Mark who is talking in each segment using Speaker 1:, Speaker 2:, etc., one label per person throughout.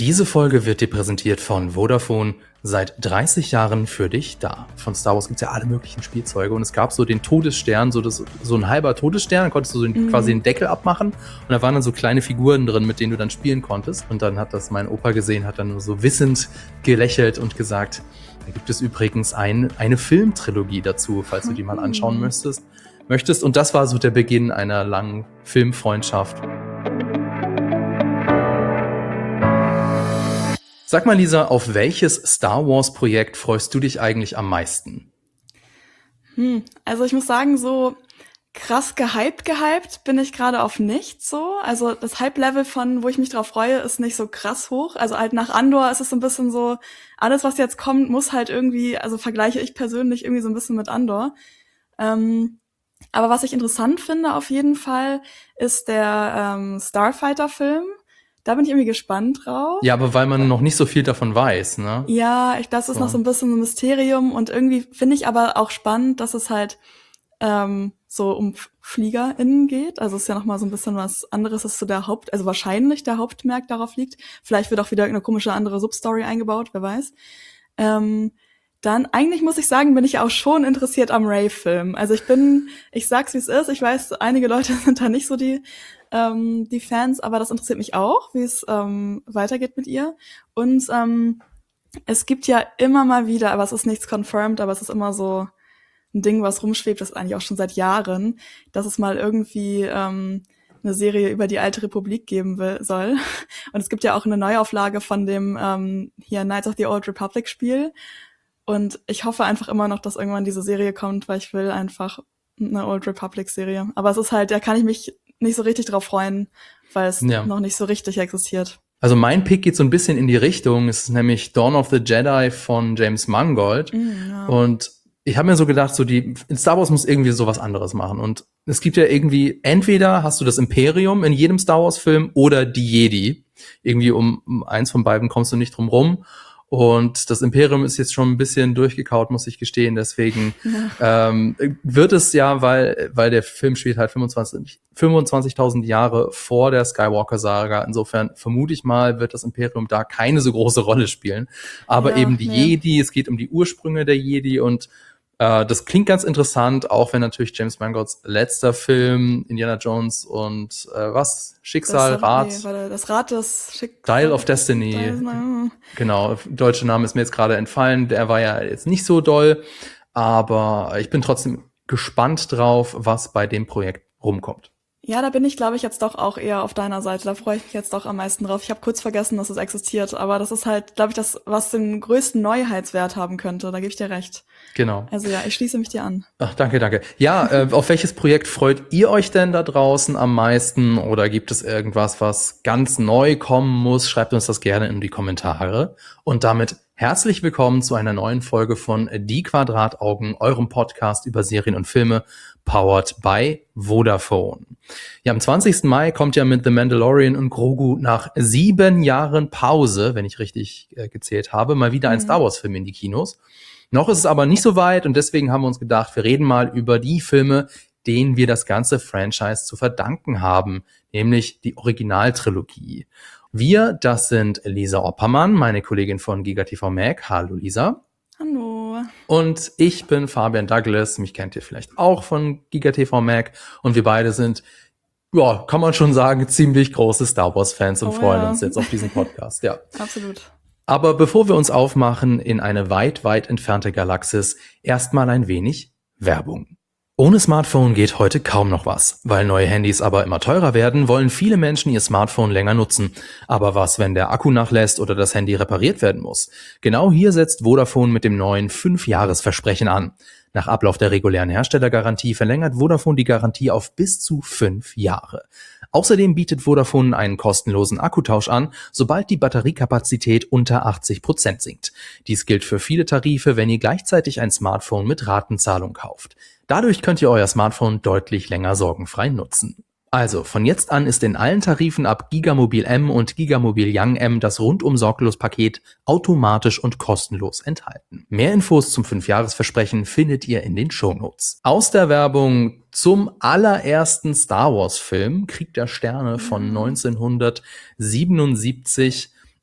Speaker 1: Diese Folge wird dir präsentiert von Vodafone, seit 30 Jahren für dich da. Von Star Wars gibt es ja alle möglichen Spielzeuge und es gab so den Todesstern, so ein halber Todesstern, da konntest du quasi den Deckel abmachen und da waren dann so kleine Figuren drin, mit denen du dann spielen konntest. Und dann hat das mein Opa gesehen, hat dann nur so wissend gelächelt und gesagt, da gibt es übrigens eine Filmtrilogie dazu, falls du die mal anschauen möchtest. Und das war so der Beginn einer langen Filmfreundschaft. Sag mal, Lisa, auf welches Star Wars-Projekt freust du dich eigentlich am meisten?
Speaker 2: Also ich muss sagen, so krass gehypt bin ich gerade auf nichts so. Also das Hype-Level von, wo ich mich drauf freue, ist nicht so krass hoch. Also halt nach Andor ist es so ein bisschen so, alles, was jetzt kommt, muss halt irgendwie, also vergleiche ich persönlich irgendwie so ein bisschen mit Andor. Aber was ich interessant finde auf jeden Fall, ist der Starfighter-Film. Da bin ich irgendwie gespannt drauf.
Speaker 1: Ja, aber weil man noch nicht so viel davon weiß, ne?
Speaker 2: Ja, das ist noch so ein bisschen ein Mysterium und irgendwie finde ich aber auch spannend, dass es halt so um FliegerInnen geht. Also es ist ja noch mal so ein bisschen was anderes, dass so also wahrscheinlich der Hauptmerk darauf liegt. Vielleicht wird auch wieder irgendeine komische andere Substory eingebaut, wer weiß. Dann, eigentlich muss ich sagen, bin ich auch schon interessiert am Rey-Film. Also ich sag's wie es ist, ich weiß, einige Leute sind da nicht so die Fans, aber das interessiert mich auch, wie es weitergeht mit ihr. Und es gibt ja immer mal wieder, aber es ist nichts confirmed, aber es ist immer so ein Ding, was rumschwebt, das eigentlich auch schon seit Jahren, dass es mal irgendwie eine Serie über die alte Republik geben soll. Und es gibt ja auch eine Neuauflage von dem hier Knights of the Old Republic Spiel. Und ich hoffe einfach immer noch, dass irgendwann diese Serie kommt, weil ich will einfach eine Old Republic Serie. Aber es ist halt, da kann ich mich nicht so richtig drauf freuen, weil es noch nicht so richtig existiert.
Speaker 1: Also mein Pick geht so ein bisschen in die Richtung. Es ist nämlich Dawn of the Jedi von James Mangold.
Speaker 2: Ja.
Speaker 1: Und ich habe mir so gedacht, Star Wars muss irgendwie sowas anderes machen. Und es gibt ja irgendwie, entweder hast du das Imperium in jedem Star Wars Film oder die Jedi. Irgendwie um eins von beiden kommst du nicht drum rum. Und das Imperium ist jetzt schon ein bisschen durchgekaut, muss ich gestehen. Deswegen wird es ja, weil der Film spielt halt 25.000 Jahre vor der Skywalker-Saga. Insofern vermute ich mal, wird das Imperium da keine so große Rolle spielen. Aber eben die Jedi, es geht um die Ursprünge der Jedi und das klingt ganz interessant, auch wenn natürlich James Mangolds letzter Film, Indiana Jones und Schicksal,
Speaker 2: das Rad des Schicksals.
Speaker 1: Dial of Destiny. Genau, deutsche Name ist mir jetzt gerade entfallen. Der war ja jetzt nicht so doll, aber ich bin trotzdem gespannt drauf, was bei dem Projekt rumkommt.
Speaker 2: Ja, da bin ich, glaube ich, jetzt doch auch eher auf deiner Seite. Da freue ich mich jetzt doch am meisten drauf. Ich habe kurz vergessen, dass es existiert, aber das ist halt, glaube ich, das, was den größten Neuheitswert haben könnte. Da gebe ich dir recht.
Speaker 1: Genau.
Speaker 2: Also ja, ich schließe mich dir an.
Speaker 1: Ach, danke. Ja, auf welches Projekt freut ihr euch denn da draußen am meisten? Oder gibt es irgendwas, was ganz neu kommen muss? Schreibt uns das gerne in die Kommentare. Und damit herzlich willkommen zu einer neuen Folge von Die Quadrataugen, eurem Podcast über Serien und Filme, powered by Vodafone. Ja, am 20. Mai kommt ja mit The Mandalorian und Grogu nach 7 Jahren Pause, wenn ich richtig gezählt habe, mal wieder ein Star Wars-Film in die Kinos. Noch ist es aber nicht so weit und deswegen haben wir uns gedacht, wir reden mal über die Filme, denen wir das ganze Franchise zu verdanken haben, nämlich die Originaltrilogie. Wir, das sind Lisa Oppermann, meine Kollegin von GigaTV Mag. Hallo Lisa.
Speaker 2: Hallo.
Speaker 1: Und ich bin Fabian Douglas, mich kennt ihr vielleicht auch von GigaTV Mag und wir beide sind, ja, kann man schon sagen, ziemlich große Star Wars Fans und freuen uns jetzt auf diesen Podcast. Ja,
Speaker 2: absolut.
Speaker 1: Aber bevor wir uns aufmachen in eine weit, weit entfernte Galaxis, erstmal ein wenig Werbung. Ohne Smartphone geht heute kaum noch was. Weil neue Handys aber immer teurer werden, wollen viele Menschen ihr Smartphone länger nutzen. Aber was, wenn der Akku nachlässt oder das Handy repariert werden muss? Genau hier setzt Vodafone mit dem neuen 5-Jahres-Versprechen an. Nach Ablauf der regulären Herstellergarantie verlängert Vodafone die Garantie auf bis zu 5 Jahre. Außerdem bietet Vodafone einen kostenlosen Akkutausch an, sobald die Batteriekapazität unter 80% sinkt. Dies gilt für viele Tarife, wenn ihr gleichzeitig ein Smartphone mit Ratenzahlung kauft. Dadurch könnt ihr euer Smartphone deutlich länger sorgenfrei nutzen. Also, von jetzt an ist in allen Tarifen ab Gigamobil M und Gigamobil Young M das Rundum-Sorglos-Paket automatisch und kostenlos enthalten. Mehr Infos zum 5-Jahres-Versprechen findet ihr in den Shownotes. Aus der Werbung zum allerersten Star Wars-Film, Krieg der Sterne von 1977,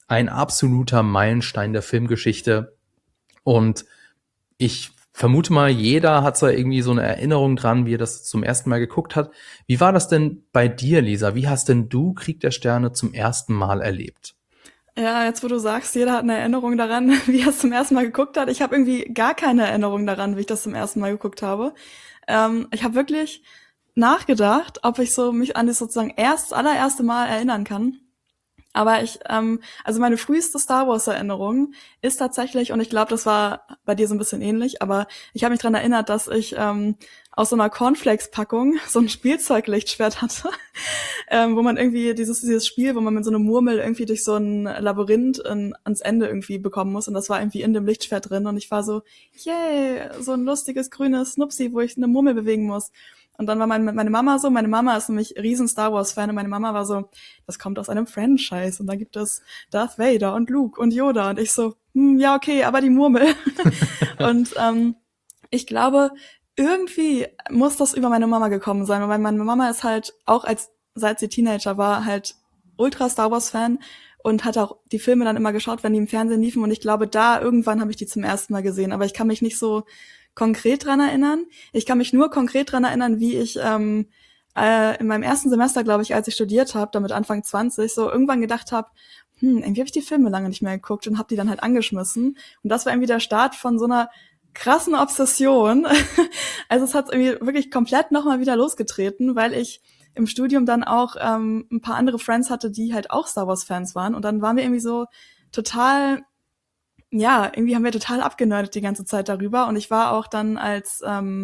Speaker 1: ein absoluter Meilenstein der Filmgeschichte. Und ich vermute mal, jeder hat da irgendwie so eine Erinnerung dran, wie er das zum ersten Mal geguckt hat. Wie war das denn bei dir, Lisa? Wie hast denn du Krieg der Sterne zum ersten Mal erlebt?
Speaker 2: Ja, jetzt wo du sagst, jeder hat eine Erinnerung daran, wie er es zum ersten Mal geguckt hat. Ich habe irgendwie gar keine Erinnerung daran, wie ich das zum ersten Mal geguckt habe. Ich habe wirklich nachgedacht, ob ich so mich an das sozusagen allererste Mal erinnern kann. Aber also meine früheste Star Wars-Erinnerung ist tatsächlich, und ich glaube, das war bei dir so ein bisschen ähnlich, aber ich habe mich dran erinnert, dass ich aus so einer Cornflakes-Packung so ein Spielzeuglichtschwert hatte, wo man irgendwie dieses Spiel, wo man mit so einem Murmel irgendwie durch so ein Labyrinth ans Ende irgendwie bekommen muss. Und das war irgendwie in dem Lichtschwert drin. Und ich war so, yay, so ein lustiges grünes Snupsi, wo ich eine Murmel bewegen muss. Und dann war meine Mama so, meine Mama ist nämlich riesen Star Wars Fan und meine Mama war so, das kommt aus einem Franchise und da gibt es Darth Vader und Luke und Yoda und ich so, ja okay, aber die Murmel. Und ich glaube, irgendwie muss das über meine Mama gekommen sein, weil meine Mama ist halt auch seit sie Teenager war, halt ultra Star Wars Fan und hat auch die Filme dann immer geschaut, wenn die im Fernsehen liefen und ich glaube, da irgendwann habe ich die zum ersten Mal gesehen, aber ich kann mich nicht so konkret dran erinnern. Ich kann mich nur konkret dran erinnern, wie ich in meinem ersten Semester, glaube ich, als ich studiert habe, damit Anfang 20, so irgendwann gedacht habe, irgendwie habe ich die Filme lange nicht mehr geguckt und habe die dann halt angeschmissen. Und das war irgendwie der Start von so einer krassen Obsession. Also es hat irgendwie wirklich komplett nochmal wieder losgetreten, weil ich im Studium dann auch ein paar andere Friends hatte, die halt auch Star Wars-Fans waren. Und dann waren wir irgendwie so total, ja, irgendwie haben wir total abgenördet die ganze Zeit darüber. Und ich war auch dann, als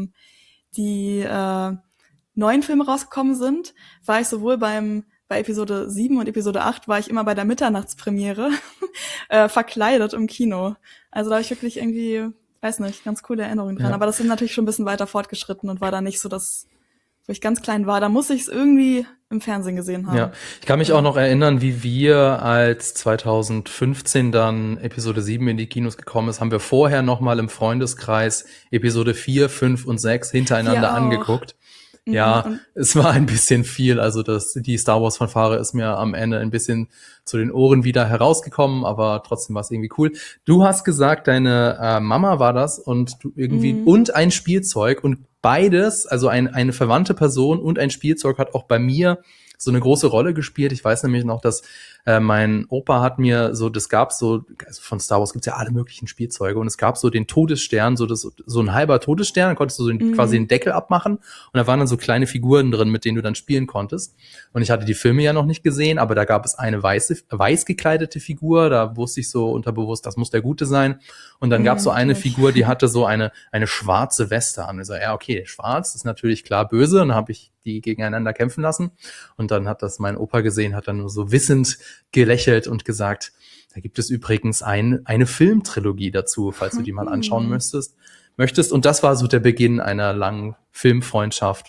Speaker 2: die neuen Filme rausgekommen sind, war ich sowohl bei Episode 7 und Episode 8 war ich immer bei der Mitternachtspremiere verkleidet im Kino. Also da habe ich wirklich irgendwie, weiß nicht, ganz coole Erinnerungen dran.
Speaker 1: Ja.
Speaker 2: Aber das sind natürlich schon ein bisschen weiter fortgeschritten und war da nicht so das, wo ich ganz klein war. Da muss ich es irgendwie im Fernsehen gesehen haben.
Speaker 1: Ja, ich kann mich auch noch erinnern, wie wir, als 2015 dann Episode 7 in die Kinos gekommen ist, haben wir vorher nochmal im Freundeskreis Episode 4, 5 und 6 hintereinander angeguckt. Ja, es war ein bisschen viel. Also die Star Wars Fanfare ist mir am Ende ein bisschen zu den Ohren wieder herausgekommen, aber trotzdem war es irgendwie cool. Du hast gesagt, deine Mama war das und du irgendwie und ein Spielzeug und beides, also eine verwandte Person und ein Spielzeug hat auch bei mir so eine große Rolle gespielt. Ich weiß nämlich noch, dass mein Opa hat mir so, das gab so, also von Star Wars gibt's ja alle möglichen Spielzeuge und es gab so den Todesstern, so ein halber Todesstern, da konntest du so quasi den Deckel abmachen und da waren dann so kleine Figuren drin, mit denen du dann spielen konntest. Und ich hatte die Filme ja noch nicht gesehen, aber da gab es eine weiß gekleidete Figur, da wusste ich so unterbewusst, das muss der Gute sein. Und dann gab es so eine Figur, die hatte so eine schwarze Weste an. Ich so, ja, okay, schwarz ist natürlich klar böse. Und dann habe ich die gegeneinander kämpfen lassen. Und dann hat das mein Opa gesehen, hat dann nur so wissend gelächelt und gesagt, da gibt es übrigens eine Filmtrilogie dazu, falls du die mal anschauen möchtest. Und das war so der Beginn einer langen Filmfreundschaft.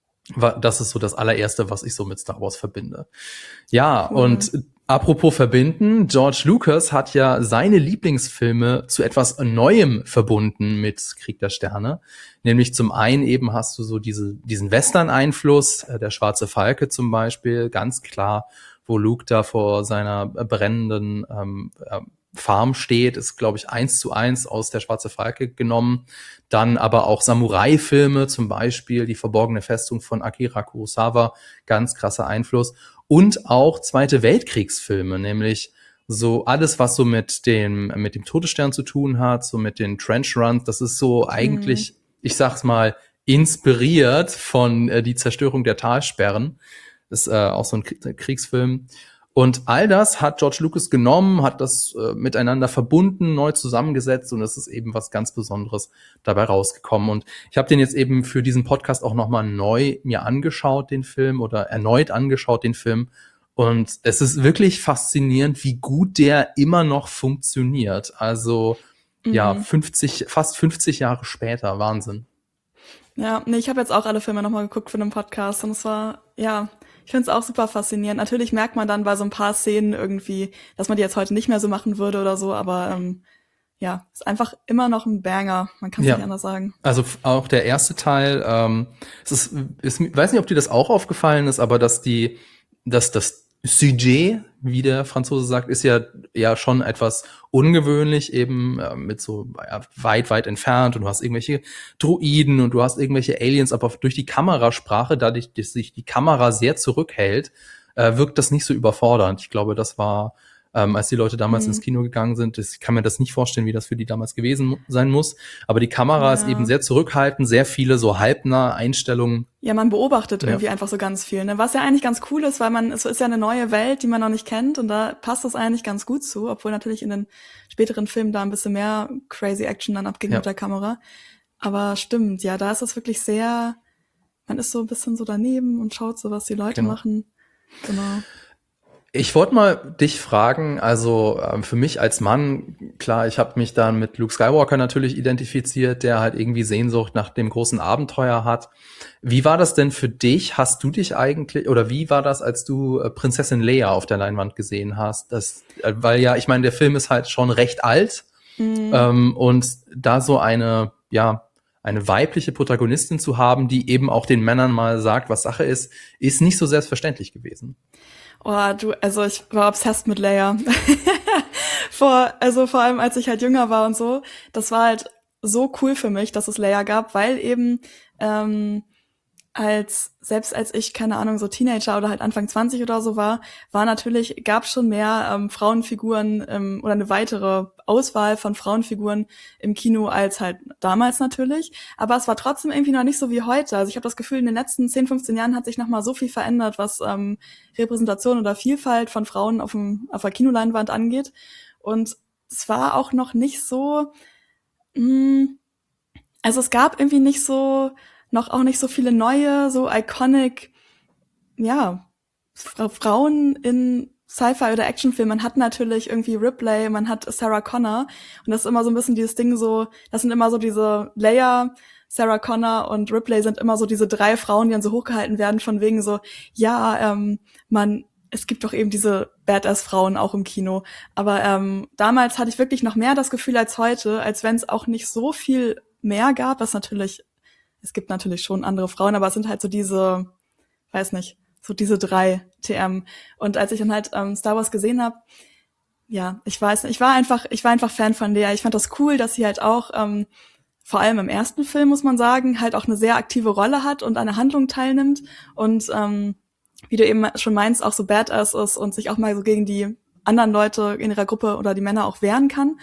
Speaker 1: Das ist so das allererste, was ich so mit Star Wars verbinde. Ja, cool. Und apropos verbinden, George Lucas hat ja seine Lieblingsfilme zu etwas Neuem verbunden mit Krieg der Sterne. Nämlich zum einen eben hast du so diesen Western-Einfluss, der Schwarze Falke zum Beispiel, ganz klar, wo Luke da vor seiner brennenden Farm steht, ist, glaube ich, 1:1 aus der Schwarze Falke genommen. Dann aber auch Samurai-Filme, zum Beispiel Die verborgene Festung von Akira Kurosawa, ganz krasser Einfluss. Und auch Zweite Weltkriegsfilme, nämlich so alles, was so mit dem Todesstern zu tun hat, so mit den Trench Runs, das ist so eigentlich, ich sag's mal, inspiriert von Die Zerstörung der Talsperren. Das ist auch so ein Kriegsfilm. Und all das hat George Lucas genommen, hat das miteinander verbunden, neu zusammengesetzt und es ist eben was ganz Besonderes dabei rausgekommen. Und ich habe den jetzt eben für diesen Podcast auch nochmal neu mir angeschaut, den Film, oder erneut angeschaut, den Film. Und es ist wirklich faszinierend, wie gut der immer noch funktioniert. Also ja, fast 50 Jahre später, Wahnsinn.
Speaker 2: Ja, nee, ich habe jetzt auch alle Filme nochmal geguckt für den Podcast und es war, ja, ich finde es auch super faszinierend. Natürlich merkt man dann bei so ein paar Szenen irgendwie, dass man die jetzt heute nicht mehr so machen würde oder so, aber ja, ist einfach immer noch ein Banger. Man kann es nicht anders sagen.
Speaker 1: Also auch der erste Teil, ich weiß nicht, ob dir das auch aufgefallen ist, aber dass Sujet, wie der Franzose sagt, ist ja schon etwas ungewöhnlich, eben mit so weit, weit entfernt, und du hast irgendwelche Droiden und du hast irgendwelche Aliens, aber durch die Kamerasprache, dadurch, dass sich die Kamera sehr zurückhält, wirkt das nicht so überfordernd. Ich glaube, das war, als die Leute damals ins Kino gegangen sind, ich kann mir das nicht vorstellen, wie das für die damals gewesen sein muss, aber die Kamera ist eben sehr zurückhaltend, sehr viele so halbnahe Einstellungen.
Speaker 2: Ja, man beobachtet irgendwie einfach so ganz viel, ne? Was ja eigentlich ganz cool ist, weil es ist ja eine neue Welt, die man noch nicht kennt, und da passt das eigentlich ganz gut zu, obwohl natürlich in den späteren Filmen da ein bisschen mehr crazy Action dann abging mit der Kamera. Aber stimmt, ja, da ist es wirklich sehr, man ist so ein bisschen so daneben und schaut so, was die Leute machen. Genau.
Speaker 1: Ich wollte mal dich fragen, also für mich als Mann, klar, ich habe mich dann mit Luke Skywalker natürlich identifiziert, der halt irgendwie Sehnsucht nach dem großen Abenteuer hat. Wie war das denn für dich? Hast du dich eigentlich, oder wie war das, als du Prinzessin Leia auf der Leinwand gesehen hast? Weil ja, ich meine, der Film ist halt schon recht alt, und da so eine weibliche Protagonistin zu haben, die eben auch den Männern mal sagt, was Sache ist nicht so selbstverständlich gewesen.
Speaker 2: Oh, also ich war obsessed mit Leia. Vor allem als ich halt jünger war und so, das war halt so cool für mich, dass es Leia gab, weil eben selbst als ich, keine Ahnung, so Teenager oder halt Anfang 20 oder so gab schon mehr Frauenfiguren oder eine weitere Auswahl von Frauenfiguren im Kino als halt damals natürlich. Aber es war trotzdem irgendwie noch nicht so wie heute. Also ich habe das Gefühl, in den letzten 10, 15 Jahren hat sich nochmal so viel verändert, was Repräsentation oder Vielfalt von Frauen auf der Kinoleinwand angeht. Und es war auch noch nicht so, also es gab irgendwie auch nicht so viele neue, so iconic, Frauen in Sci-Fi oder Actionfilmen. Man hat natürlich irgendwie Ripley, man hat Sarah Connor, und das ist immer so ein bisschen dieses Ding so, das sind immer so diese Leia, Sarah Connor und Ripley sind immer so diese 3 Frauen, die dann so hochgehalten werden von wegen so, es gibt doch eben diese Badass-Frauen auch im Kino. Aber damals hatte ich wirklich noch mehr das Gefühl als heute, als wenn es auch nicht so viel mehr gab, es gibt natürlich schon andere Frauen, aber es sind halt so diese, weiß nicht, so diese 3 TM. Und als ich dann halt Star Wars gesehen habe, ja, ich weiß nicht, ich war einfach Fan von Lea. Ich fand das cool, dass sie halt auch, vor allem im ersten Film, muss man sagen, halt auch eine sehr aktive Rolle hat und an der Handlung teilnimmt und wie du eben schon meinst, auch so Badass ist und sich auch mal so gegen die anderen Leute in ihrer Gruppe oder die Männer auch wehren kann.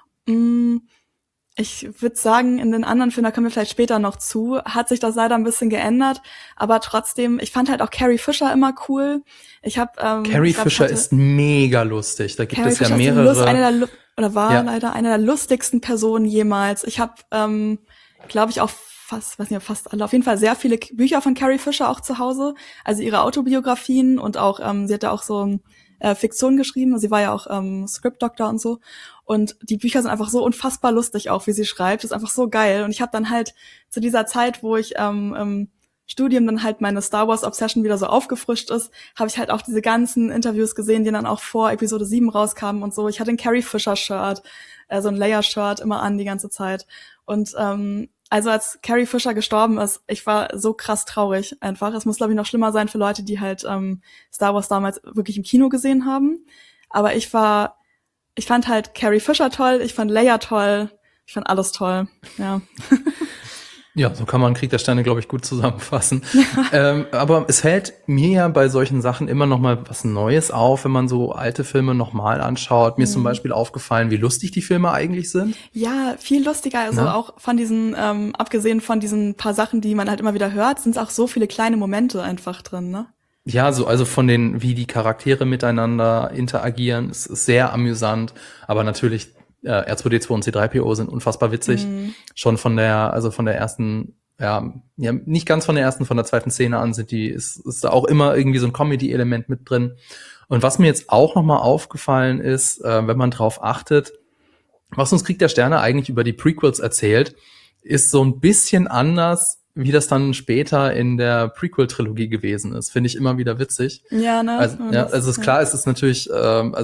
Speaker 2: Ich würde sagen, in den anderen Filmen, da kommen wir vielleicht später noch zu, hat sich das leider ein bisschen geändert, aber trotzdem, ich fand halt auch Carrie Fisher immer cool.
Speaker 1: Carrie Fisher ist mega lustig, da gibt
Speaker 2: Carrie
Speaker 1: es ja
Speaker 2: Fisher
Speaker 1: mehrere.
Speaker 2: Leider eine der lustigsten Personen jemals. Ich habe, glaube ich, auch fast alle, auf jeden Fall sehr viele Bücher von Carrie Fisher auch zu Hause, also ihre Autobiografien, und auch, sie hat ja auch so Fiktion geschrieben, sie war ja auch Script-Doctor und so, und die Bücher sind einfach so unfassbar lustig auch, wie sie schreibt, das ist einfach so geil. Und ich habe dann halt zu dieser Zeit, wo ich im Studium dann halt meine Star Wars Obsession wieder so aufgefrischt ist, habe ich halt auch diese ganzen Interviews gesehen, die dann auch vor Episode 7 rauskamen und so. Ich hatte ein Carrie Fisher Shirt, so ein Leia Shirt immer an die ganze Zeit. Und also als Carrie Fisher gestorben ist, ich war so krass traurig einfach. Es muss, glaube ich, noch schlimmer sein für Leute, die halt Star Wars damals wirklich im Kino gesehen haben. Aber ich fand halt Carrie Fisher toll, ich fand Leia toll, ich fand alles toll, ja.
Speaker 1: Ja, so kann man Krieg der Sterne, glaube ich, gut zusammenfassen. Aber es fällt mir ja bei solchen Sachen immer noch mal was Neues auf, wenn man so alte Filme nochmal anschaut. Mir ist zum Beispiel aufgefallen, wie lustig die Filme eigentlich sind.
Speaker 2: Ja, viel lustiger. Also auch von diesen, abgesehen von diesen paar Sachen, die man halt immer wieder hört, sind es auch so viele kleine Momente einfach drin, ne?
Speaker 1: Ja, also von wie die Charaktere miteinander interagieren, ist sehr amüsant. Aber natürlich R2D2 und C3PO sind unfassbar witzig. Schon von der ersten, nicht ganz von der ersten, von der zweiten Szene an ist da auch immer irgendwie so ein Comedy-Element mit drin. Und was mir jetzt auch nochmal aufgefallen ist, wenn man drauf achtet, was uns Krieg der Sterne eigentlich über die Prequels erzählt, ist so ein bisschen anders, wie das dann später in der Prequel-Trilogie gewesen ist. Finde ich immer wieder witzig.
Speaker 2: Ja, ne?
Speaker 1: Also ist klar, es ist natürlich,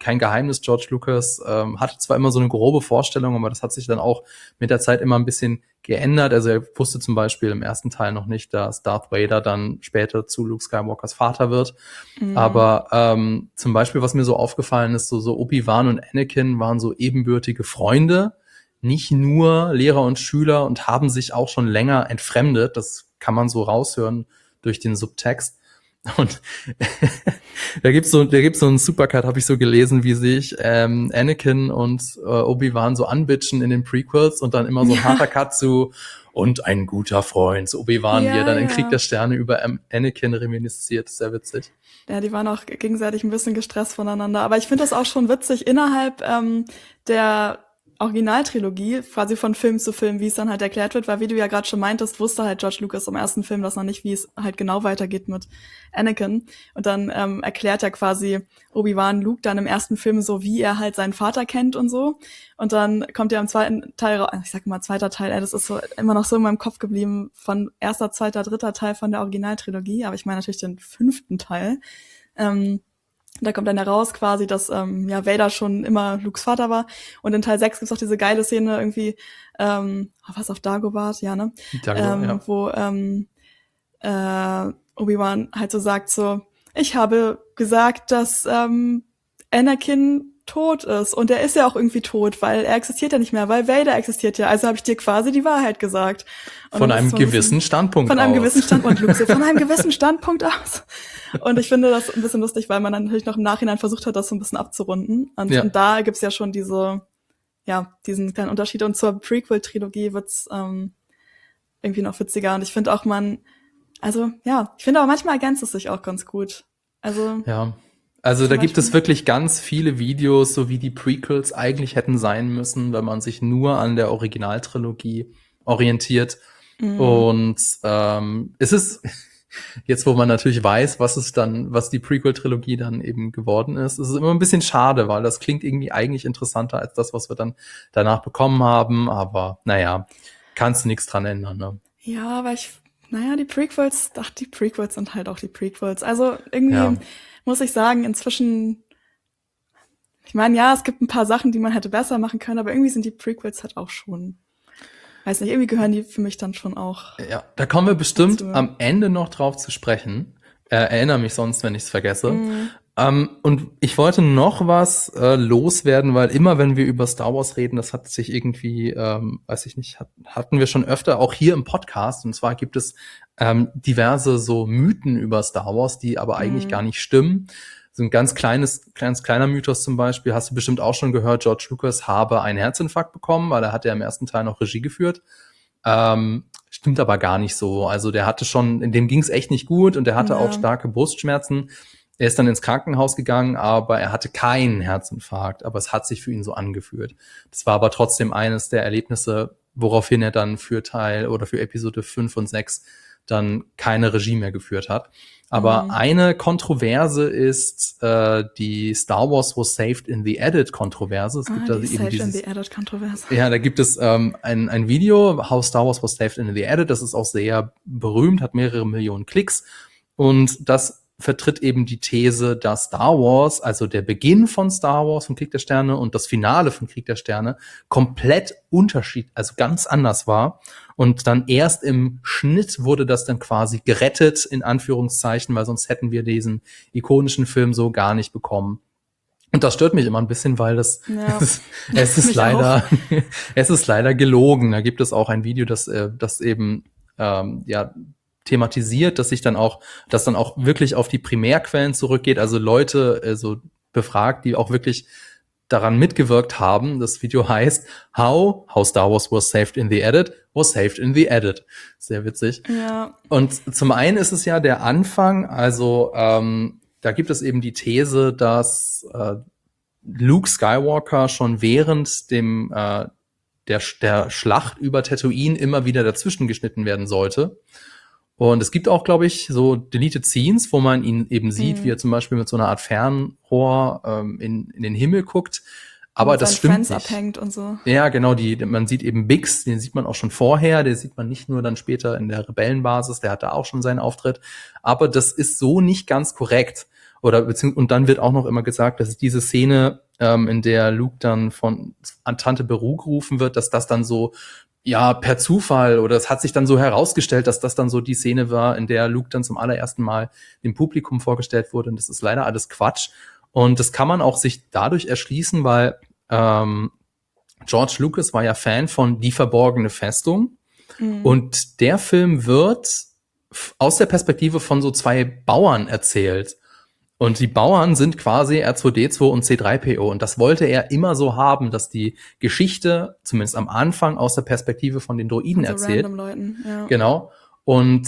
Speaker 1: kein Geheimnis, George Lucas hatte zwar immer so eine grobe Vorstellung, aber das hat sich dann auch mit der Zeit immer ein bisschen geändert. Also er wusste zum Beispiel im ersten Teil noch nicht, dass Darth Vader dann später zu Luke Skywalkers Vater wird. Aber zum Beispiel, was mir so aufgefallen ist, so Obi-Wan und Anakin waren so ebenbürtige Freunde, nicht nur Lehrer und Schüler, und haben sich auch schon länger entfremdet. Das kann man so raushören durch den Subtext. Und da gibt's so einen Supercut, habe ich so gelesen, wie sich Anakin und Obi-Wan so anbitschen in den Prequels und dann immer so ein harter Cut zu und ein guter Freund, so Obi-Wan, wie er dann in Krieg der Sterne über Anakin reminisziert. Sehr witzig.
Speaker 2: Ja, die waren auch gegenseitig ein bisschen gestresst voneinander. Aber ich finde das auch schon witzig innerhalb der Originaltrilogie, quasi von Film zu Film, wie es dann halt erklärt wird, weil wie du ja gerade schon meintest, wusste halt George Lucas im ersten Film das noch nicht, wie es halt genau weitergeht mit Anakin. Und dann erklärt ja quasi Obi-Wan Luke dann im ersten Film so, wie er halt seinen Vater kennt und so. Und dann kommt ja im zweiten Teil, ich sag mal zweiter Teil, das ist so immer noch so in meinem Kopf geblieben, von erster, zweiter, dritter Teil von der Originaltrilogie, aber ich meine natürlich den 5. Teil. Da kommt dann heraus quasi, dass Vader schon immer Lukes Vater war. Und in Teil 6 gibt's auch diese geile Szene irgendwie, was auf Dagobah, ja, ne? Wo Obi-Wan halt so sagt so, ich habe gesagt, dass Anakin tot ist. Und er ist ja auch irgendwie tot, weil er existiert ja nicht mehr, weil Vader existiert ja. Also habe ich dir quasi die Wahrheit gesagt. Und
Speaker 1: von einem gewissen Standpunkt aus.
Speaker 2: Von einem gewissen Standpunkt, Luke, so, von einem gewissen Standpunkt aus. Und ich finde das ein bisschen lustig, weil man dann natürlich noch im Nachhinein versucht hat, das so ein bisschen abzurunden. Und da gibt's ja schon diesen kleinen Unterschied. Und zur Prequel-Trilogie wird's irgendwie noch witziger. Und ich finde auch ich finde aber manchmal ergänzt es sich auch ganz gut.
Speaker 1: Also da gibt es wirklich ganz viele Videos, so wie die Prequels eigentlich hätten sein müssen, wenn man sich nur an der Originaltrilogie orientiert. Und es ist jetzt, wo man natürlich weiß, was die Prequel-Trilogie dann eben geworden ist, ist es immer ein bisschen schade, weil das klingt irgendwie eigentlich interessanter als das, was wir dann danach bekommen haben. Aber naja, kannst du nichts dran ändern, ne?
Speaker 2: Ja, aber die Prequels sind halt auch die Prequels. Also irgendwie muss ich sagen, inzwischen, ich meine, ja, es gibt ein paar Sachen, die man hätte besser machen können, aber irgendwie sind die Prequels halt auch schon, weiß nicht, irgendwie gehören die für mich dann schon auch.
Speaker 1: Ja, da kommen wir bestimmt am Ende noch drauf zu sprechen. Erinnere mich sonst, wenn ich es vergesse. Und ich wollte noch was loswerden, weil immer, wenn wir über Star Wars reden, das hat sich irgendwie, weiß ich nicht, hatten wir schon öfter, auch hier im Podcast. Und zwar gibt es diverse so Mythen über Star Wars, die aber eigentlich gar nicht stimmen. So ein ganz kleiner Mythos zum Beispiel, hast du bestimmt auch schon gehört, George Lucas habe einen Herzinfarkt bekommen, weil er hat ja im ersten Teil noch Regie geführt. Stimmt aber gar nicht so. Also der hatte schon, in dem ging es echt nicht gut und der hatte auch starke Brustschmerzen. Er ist dann ins Krankenhaus gegangen, aber er hatte keinen Herzinfarkt, aber es hat sich für ihn so angefühlt. Das war aber trotzdem eines der Erlebnisse, woraufhin er dann für Episode 5 und 6 dann keine Regie mehr geführt hat. Aber eine Kontroverse ist die Star Wars was saved in the Edit Kontroverse. Es gibt also eben
Speaker 2: in the Edit Kontroverse.
Speaker 1: Ja, da gibt es ein Video, How Star Wars was saved in the Edit. Das ist auch sehr berühmt, hat mehrere Millionen Klicks. Und das vertritt eben die These, dass Star Wars, also der Beginn von Star Wars, von Krieg der Sterne und das Finale von Krieg der Sterne komplett also ganz anders war. Und dann erst im Schnitt wurde das dann quasi gerettet, in Anführungszeichen, weil sonst hätten wir diesen ikonischen Film so gar nicht bekommen. Und das stört mich immer ein bisschen, weil es ist leider gelogen. Da gibt es auch ein Video, das eben thematisiert, dass dann auch wirklich auf die Primärquellen zurückgeht, also Leute so befragt, die auch wirklich daran mitgewirkt haben. Das Video heißt How Star Wars was saved in the Edit, was saved in the Edit. Sehr witzig. Ja. Und zum einen ist es ja der Anfang, also da gibt es eben die These, dass Luke Skywalker schon während der Schlacht über Tatooine immer wieder dazwischen geschnitten werden sollte. Und es gibt auch, glaube ich, so Deleted Scenes, wo man ihn eben sieht, wie er zum Beispiel mit so einer Art Fernrohr in den Himmel guckt. Aber das stimmt nicht.
Speaker 2: Abhängt und so.
Speaker 1: Ja, genau, man sieht eben Bix, den sieht man auch schon vorher, den sieht man nicht nur dann später in der Rebellenbasis, der hat da auch schon seinen Auftritt. Aber das ist so nicht ganz korrekt. und dann wird auch noch immer gesagt, dass diese Szene, in der Luke dann an Tante Beru gerufen wird, dass das dann so, ja, per Zufall, oder es hat sich dann so herausgestellt, dass das dann so die Szene war, in der Luke dann zum allerersten Mal dem Publikum vorgestellt wurde. Und das ist leider alles Quatsch. Und das kann man auch sich dadurch erschließen, weil George Lucas war ja Fan von Die verborgene Festung. Und der Film wird aus der Perspektive von so zwei Bauern erzählt. Und die Bauern sind quasi R2D2 und C3PO. Und das wollte er immer so haben, dass die Geschichte, zumindest am Anfang, aus der Perspektive von den Droiden
Speaker 2: Also
Speaker 1: erzählt.
Speaker 2: random Leuten, ja.
Speaker 1: Genau. Und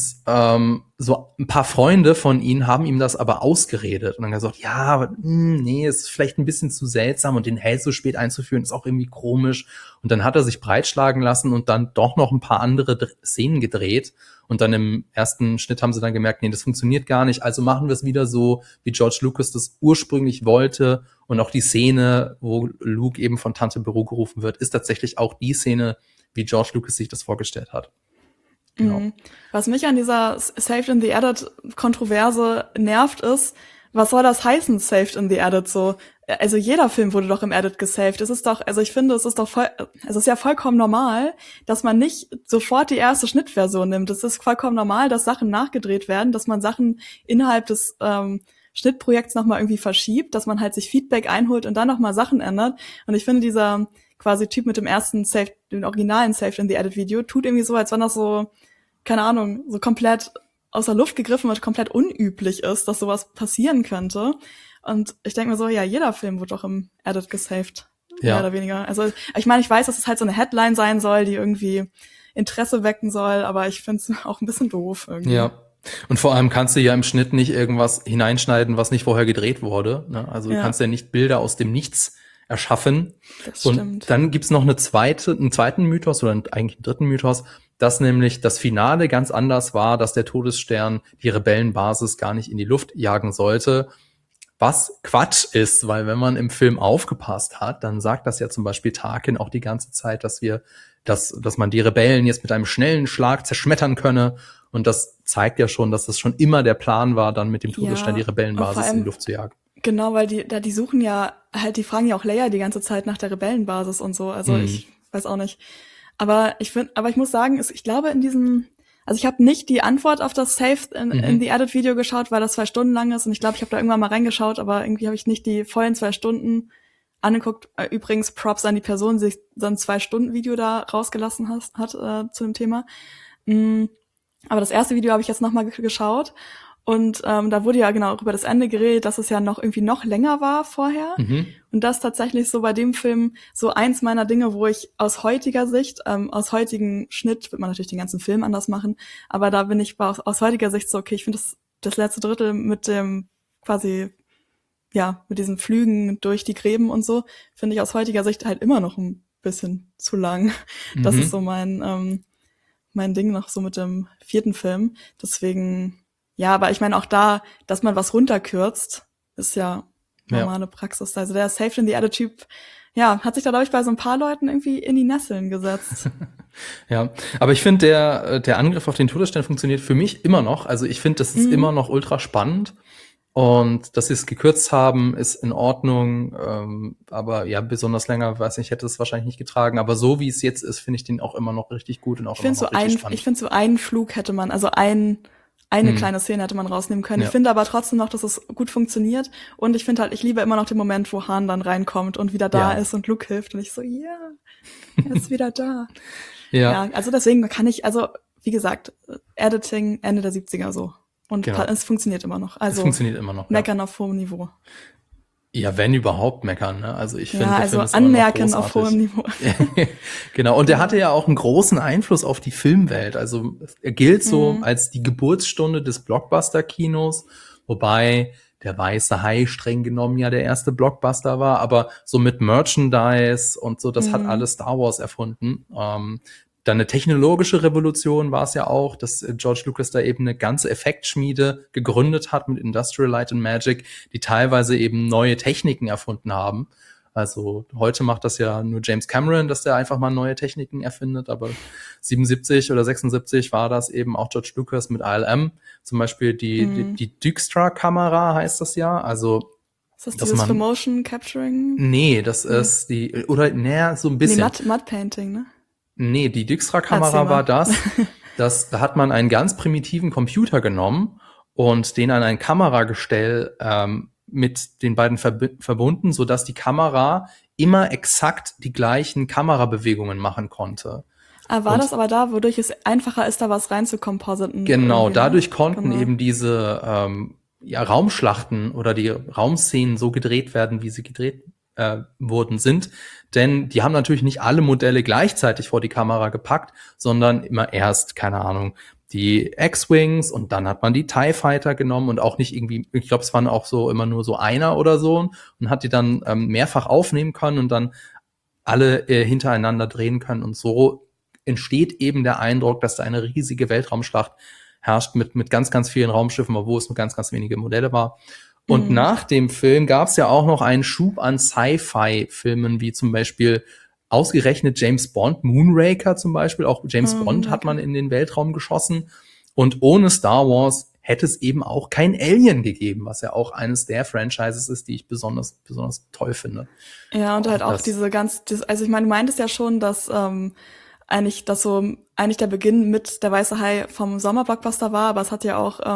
Speaker 1: so ein paar Freunde von ihnen haben ihm das aber ausgeredet. Und dann gesagt, ja, aber, nee, ist vielleicht ein bisschen zu seltsam. Und den Held so spät einzuführen, ist auch irgendwie komisch. Und dann hat er sich breitschlagen lassen und dann doch noch ein paar andere Szenen gedreht. Und dann im ersten Schnitt haben sie dann gemerkt, nee, das funktioniert gar nicht. Also machen wir es wieder so, wie George Lucas das ursprünglich wollte. Und auch die Szene, wo Luke eben von Tante Beru gerufen wird, ist tatsächlich auch die Szene, wie George Lucas sich das vorgestellt hat. Genau.
Speaker 2: Was mich an dieser Saved in the Edit Kontroverse nervt ist, was soll das heißen, Saved in the Edit so? Also jeder Film wurde doch im Edit gesaved. Es ist doch, also ich finde, es ist ja vollkommen normal, dass man nicht sofort die erste Schnittversion nimmt. Es ist vollkommen normal, dass Sachen nachgedreht werden, dass man Sachen innerhalb des Schnittprojekts nochmal irgendwie verschiebt, dass man halt sich Feedback einholt und dann nochmal Sachen ändert. Und ich finde, dieser quasi Typ mit dem ersten den originalen Saved in the Edit Video tut irgendwie so, als wenn das so, keine Ahnung, so komplett aus der Luft gegriffen wird, komplett unüblich ist, dass sowas passieren könnte. Und ich denke mir so, ja, jeder Film wird doch im Edit gesaved, mehr oder weniger. Also ich meine, ich weiß, dass es halt so eine Headline sein soll, die irgendwie Interesse wecken soll, aber ich finde es auch ein bisschen doof irgendwie.
Speaker 1: Ja. Und vor allem kannst du ja im Schnitt nicht irgendwas hineinschneiden, was nicht vorher gedreht wurde. Ne? Also du kannst ja nicht Bilder aus dem Nichts erschaffen.
Speaker 2: Das stimmt.
Speaker 1: Und dann gibt's noch einen zweiten Mythos oder eigentlich einen dritten Mythos, dass nämlich das Finale ganz anders war, dass der Todesstern die Rebellenbasis gar nicht in die Luft jagen sollte. Was Quatsch ist, weil wenn man im Film aufgepasst hat, dann sagt das ja zum Beispiel Tarkin auch die ganze Zeit, dass man die Rebellen jetzt mit einem schnellen Schlag zerschmettern könne. Und das zeigt ja schon, dass das schon immer der Plan war, dann mit dem Todesstern die Rebellenbasis in die Luft zu jagen.
Speaker 2: Genau, weil die suchen ja halt, die fragen ja auch Leia die ganze Zeit nach der Rebellenbasis und so. Also ich weiß auch nicht. Aber ich muss sagen, ich glaube also ich habe nicht die Antwort auf das Saved in the Edit Video geschaut, weil das 2 Stunden lang ist. Und ich glaube, ich habe da irgendwann mal reingeschaut, aber irgendwie habe ich nicht die vollen 2 Stunden angeguckt. Übrigens Props an die Person, die sich so ein 2-Stunden-Video da rausgelassen hat zu dem Thema. Aber das erste Video habe ich jetzt nochmal geschaut. Und da wurde ja genau über das Ende geredet, dass es ja noch länger war vorher. Und das tatsächlich so bei dem Film so eins meiner Dinge, wo ich aus heutiger Sicht, aus heutigem Schnitt, wird man natürlich den ganzen Film anders machen, aber da bin ich aus heutiger Sicht so, okay, ich finde das letzte Drittel mit dem quasi, ja, mit diesen Flügen durch die Gräben und so, finde ich aus heutiger Sicht halt immer noch ein bisschen zu lang. Das ist so mein Ding noch so mit dem 4. Film. Deswegen, ja, aber ich meine auch da, dass man was runterkürzt, ist ja normale Praxis. Also der Saved in the Edit Typ, ja, hat sich da, glaube ich, bei so ein paar Leuten irgendwie in die Nesseln gesetzt.
Speaker 1: Ja, aber ich finde, der Angriff auf den Todesstern funktioniert für mich immer noch. Also ich finde, das ist immer noch ultra spannend. Und dass sie es gekürzt haben, ist in Ordnung. Aber ja, besonders länger, weiß nicht, hätte es wahrscheinlich nicht getragen. Aber so wie es jetzt ist, finde ich den auch immer noch richtig gut und auch immer noch richtig spannend.
Speaker 2: Ich finde, so einen Flug hätte man, also eine kleine Szene hätte man rausnehmen können. Ja. Ich finde aber trotzdem noch, dass es gut funktioniert. Und ich finde halt, ich liebe immer noch den Moment, wo Han dann reinkommt und wieder da ist und Luke hilft. Und ich so, er ist wieder da. Ja, also deswegen kann ich, also wie gesagt, Editing Ende der 70er so. Und es funktioniert immer noch. Also
Speaker 1: es funktioniert immer noch.
Speaker 2: Meckern auf hohem Niveau.
Speaker 1: Ja, wenn überhaupt meckern, ne? Also ich finde,
Speaker 2: also anmerken auf hohem Niveau.
Speaker 1: Genau. Und der hatte ja auch einen großen Einfluss auf die Filmwelt. Also er gilt so als die Geburtsstunde des Blockbuster-Kinos, wobei der Weiße Hai streng genommen ja der erste Blockbuster war, aber so mit Merchandise und so, das hat alles Star Wars erfunden. Dann eine technologische Revolution war es ja auch, dass George Lucas da eben eine ganze Effektschmiede gegründet hat mit Industrial Light and Magic, die teilweise eben neue Techniken erfunden haben. Also heute macht das ja nur James Cameron, dass der einfach mal neue Techniken erfindet, aber 77 oder 76 war das eben auch George Lucas mit ILM, zum Beispiel die Dijkstra-Kamera heißt das ja, also
Speaker 2: Ist das dieses für Motion Capturing?
Speaker 1: Nee, das ist so ein bisschen.
Speaker 2: Nee, Mud Painting, ne?
Speaker 1: Nee, die Dijkstra-Kamera war da hat man einen ganz primitiven Computer genommen und den an ein Kameragestell mit den beiden verbunden, sodass die Kamera immer exakt die gleichen Kamerabewegungen machen konnte.
Speaker 2: War das aber da, wodurch es einfacher ist, da was reinzukompositen?
Speaker 1: Genau, dadurch konnten eben diese Raumschlachten oder die Raumszenen so gedreht werden, wie sie gedreht worden sind. Denn die haben natürlich nicht alle Modelle gleichzeitig vor die Kamera gepackt, sondern immer erst, keine Ahnung, die X-Wings und dann hat man die TIE Fighter genommen und auch nicht irgendwie, ich glaube, es waren auch so immer nur so einer oder so und hat die dann mehrfach aufnehmen können und dann alle hintereinander drehen können und so entsteht eben der Eindruck, dass da eine riesige Weltraumschlacht herrscht mit ganz, ganz vielen Raumschiffen, obwohl es nur ganz, ganz wenige Modelle war. Und nach dem Film gab es ja auch noch einen Schub an Sci-Fi-Filmen, wie zum Beispiel ausgerechnet James Bond, Moonraker zum Beispiel. Auch James Bond hat man in den Weltraum geschossen. Und ohne Star Wars hätte es eben auch kein Alien gegeben, was ja auch eines der Franchises ist, die ich besonders toll finde.
Speaker 2: Ja, und halt auch also ich meine, du meintest ja schon, dass eigentlich der Beginn mit Der Weiße Hai vom Sommerblockbuster war, aber es hat ja auch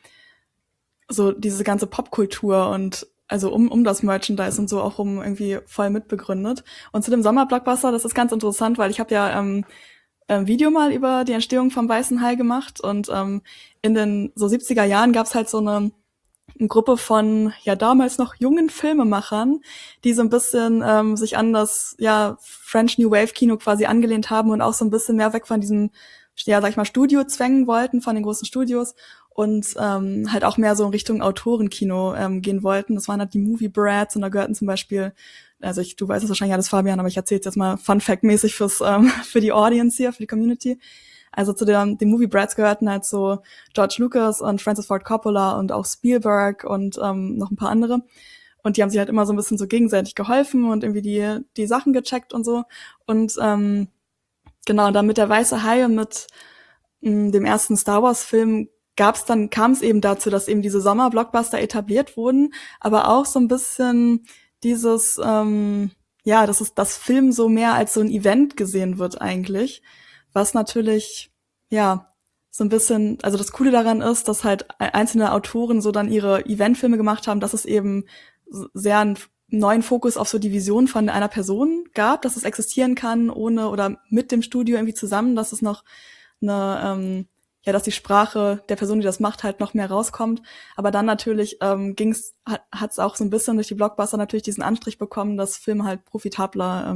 Speaker 2: so diese ganze Popkultur und also um das Merchandise und so auch irgendwie voll mitbegründet. Und zu dem Sommerblockbuster, das ist ganz interessant, weil ich habe ja ein Video mal über die Entstehung vom Weißen Hai gemacht und in den so 70er Jahren gab's halt so eine Gruppe von ja damals noch jungen Filmemachern, die so ein bisschen sich an das French New Wave Kino quasi angelehnt haben und auch so ein bisschen mehr weg von diesem sag ich mal Studiozwängen wollten von den großen Studios und halt auch mehr so in Richtung Autorenkino gehen wollten. Das waren halt die Movie Brats und da gehörten zum Beispiel, also du weißt es wahrscheinlich alles, Fabian, aber ich erzähle jetzt mal Fun-Fact-mäßig für die Audience hier, für die Community. Also zu den Movie Brats gehörten halt so George Lucas und Francis Ford Coppola und auch Spielberg und noch ein paar andere. Und die haben sich halt immer so ein bisschen so gegenseitig geholfen und irgendwie die Sachen gecheckt und so. Und genau, dann mit Der Weiße Hai und mit dem ersten Star Wars Film kam es eben dazu, dass eben diese Sommerblockbuster etabliert wurden, aber auch so ein bisschen dieses, dass Film so mehr als so ein Event gesehen wird eigentlich, was natürlich, so ein bisschen, also das Coole daran ist, dass halt einzelne Autoren so dann ihre Eventfilme gemacht haben, dass es eben sehr einen neuen Fokus auf so die Vision von einer Person gab, dass es existieren kann ohne oder mit dem Studio irgendwie zusammen, dass es noch dass die Sprache der Person, die das macht, halt noch mehr rauskommt. Aber dann natürlich hat's auch so ein bisschen durch die Blockbuster natürlich diesen Anstrich bekommen, dass Filme halt profitabler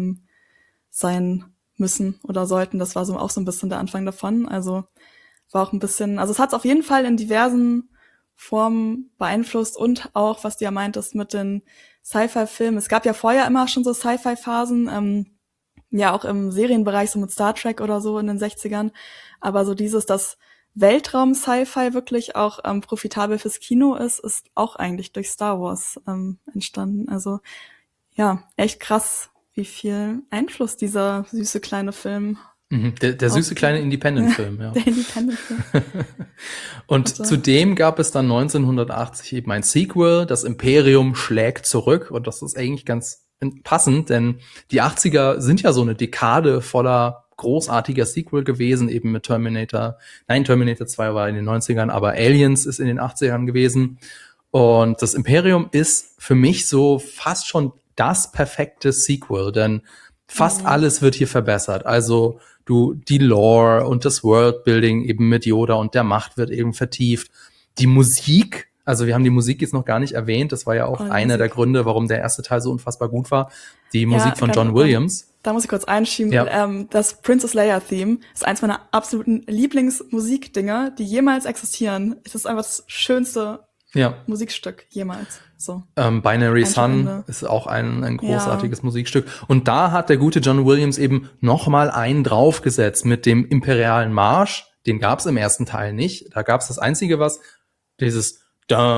Speaker 2: sein müssen oder sollten. Das war so auch so ein bisschen der Anfang davon. Also war auch ein bisschen, also es hat's auf jeden Fall in diversen Formen beeinflusst und auch, was du ja meintest mit den Sci-Fi-Filmen. Es gab ja vorher immer schon so Sci-Fi-Phasen, auch im Serienbereich, so mit Star Trek oder so in den 60ern. Aber so das Weltraum-Sci-Fi wirklich auch profitabel fürs Kino ist auch eigentlich durch Star Wars entstanden. Also ja, echt krass, wie viel Einfluss dieser süße kleine Film.
Speaker 1: Der süße kleine Independent-Film, ja.
Speaker 2: Der Independent-Film.
Speaker 1: Und zudem gab es dann 1980 eben ein Sequel, das Imperium schlägt zurück. Und das ist eigentlich ganz passend, denn die 80er sind ja so eine Dekade voller großartiger Sequel gewesen, eben mit Terminator 2 war in den 90ern, aber Aliens ist in den 80ern gewesen. Und das Imperium ist für mich so fast schon das perfekte Sequel, denn fast alles wird hier verbessert. Also die Lore und das Worldbuilding eben mit Yoda und der Macht wird eben vertieft. Die Musik, also wir haben die Musik jetzt noch gar nicht erwähnt, das war ja auch einer der Gründe, warum der erste Teil so unfassbar gut war. Die Musik von John Williams.
Speaker 2: Da muss ich kurz einschieben. Das Princess Leia Theme ist eins meiner absoluten Lieblingsmusikdinger, die jemals existieren. Es ist einfach das schönste Musikstück jemals. So.
Speaker 1: Binary Sun ist auch ein großartiges Musikstück. Und da hat der gute John Williams eben noch mal einen draufgesetzt mit dem imperialen Marsch. Den gab's im ersten Teil nicht. Da gab's das Einzige, dieses da,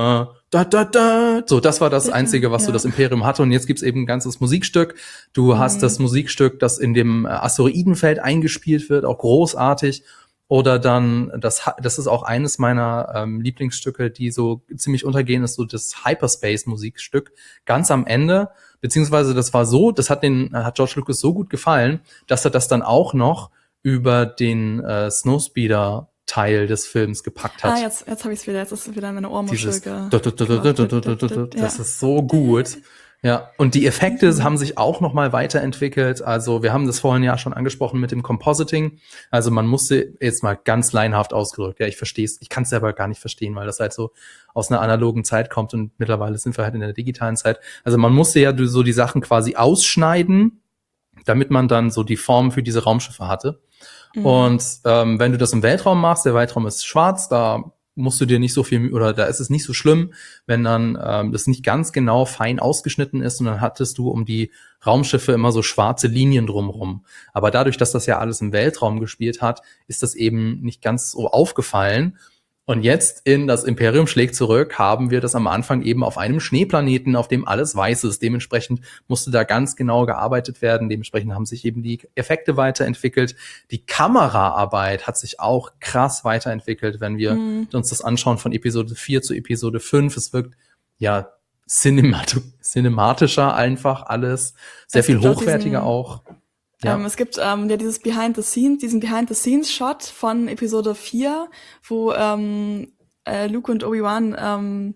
Speaker 1: da, da, da. So, das war das Einzige, was so
Speaker 2: Ja.
Speaker 1: das Imperium hatte. Und jetzt gibt's eben ein ganzes Musikstück. Du hast das Musikstück, das in dem Asteroidenfeld eingespielt wird, auch großartig. Oder dann, das ist auch eines meiner Lieblingsstücke, die so ziemlich untergehen, ist so das Hyperspace-Musikstück. Ganz am Ende, beziehungsweise das war so, das hat George Lucas so gut gefallen, dass er das dann auch noch über den Snowspeeder-Teil des Films gepackt hat.
Speaker 2: Jetzt habe ich es wieder. Jetzt ist es wieder meine Ohrmuschel.
Speaker 1: Das ist so gut. Ja, und die Effekte haben sich auch noch mal weiterentwickelt. Also wir haben das vorhin ja schon angesprochen mit dem Compositing. Also man musste jetzt mal ganz laienhaft ausgedrückt. Ja, ich verstehe es. Ich kann es selber gar nicht verstehen, weil das halt so aus einer analogen Zeit kommt und mittlerweile sind wir halt in der digitalen Zeit. Also man musste ja so die Sachen quasi ausschneiden, damit man dann so die Form für diese Raumschiffe hatte. Und wenn du das im Weltraum machst, der Weltraum ist schwarz, da musst du dir nicht so viel, oder da ist es nicht so schlimm, wenn dann das nicht ganz genau fein ausgeschnitten ist und dann hattest du um die Raumschiffe immer so schwarze Linien drumherum. Aber dadurch, dass das ja alles im Weltraum gespielt hat, ist das eben nicht ganz so aufgefallen. Und jetzt in Das Imperium schlägt zurück haben wir das am Anfang eben auf einem Schneeplaneten, auf dem alles weiß ist. Dementsprechend musste da ganz genau gearbeitet werden. Dementsprechend haben sich eben die Effekte weiterentwickelt. Die Kameraarbeit hat sich auch krass weiterentwickelt, wenn wir uns das anschauen von Episode 4 zu Episode 5. Es wirkt ja cinematischer einfach alles. Sehr viel hochwertiger auch. Ja.
Speaker 2: Es gibt ja diesen Behind-the-Scenes-Shot von Episode 4, wo Luke und Obi-Wan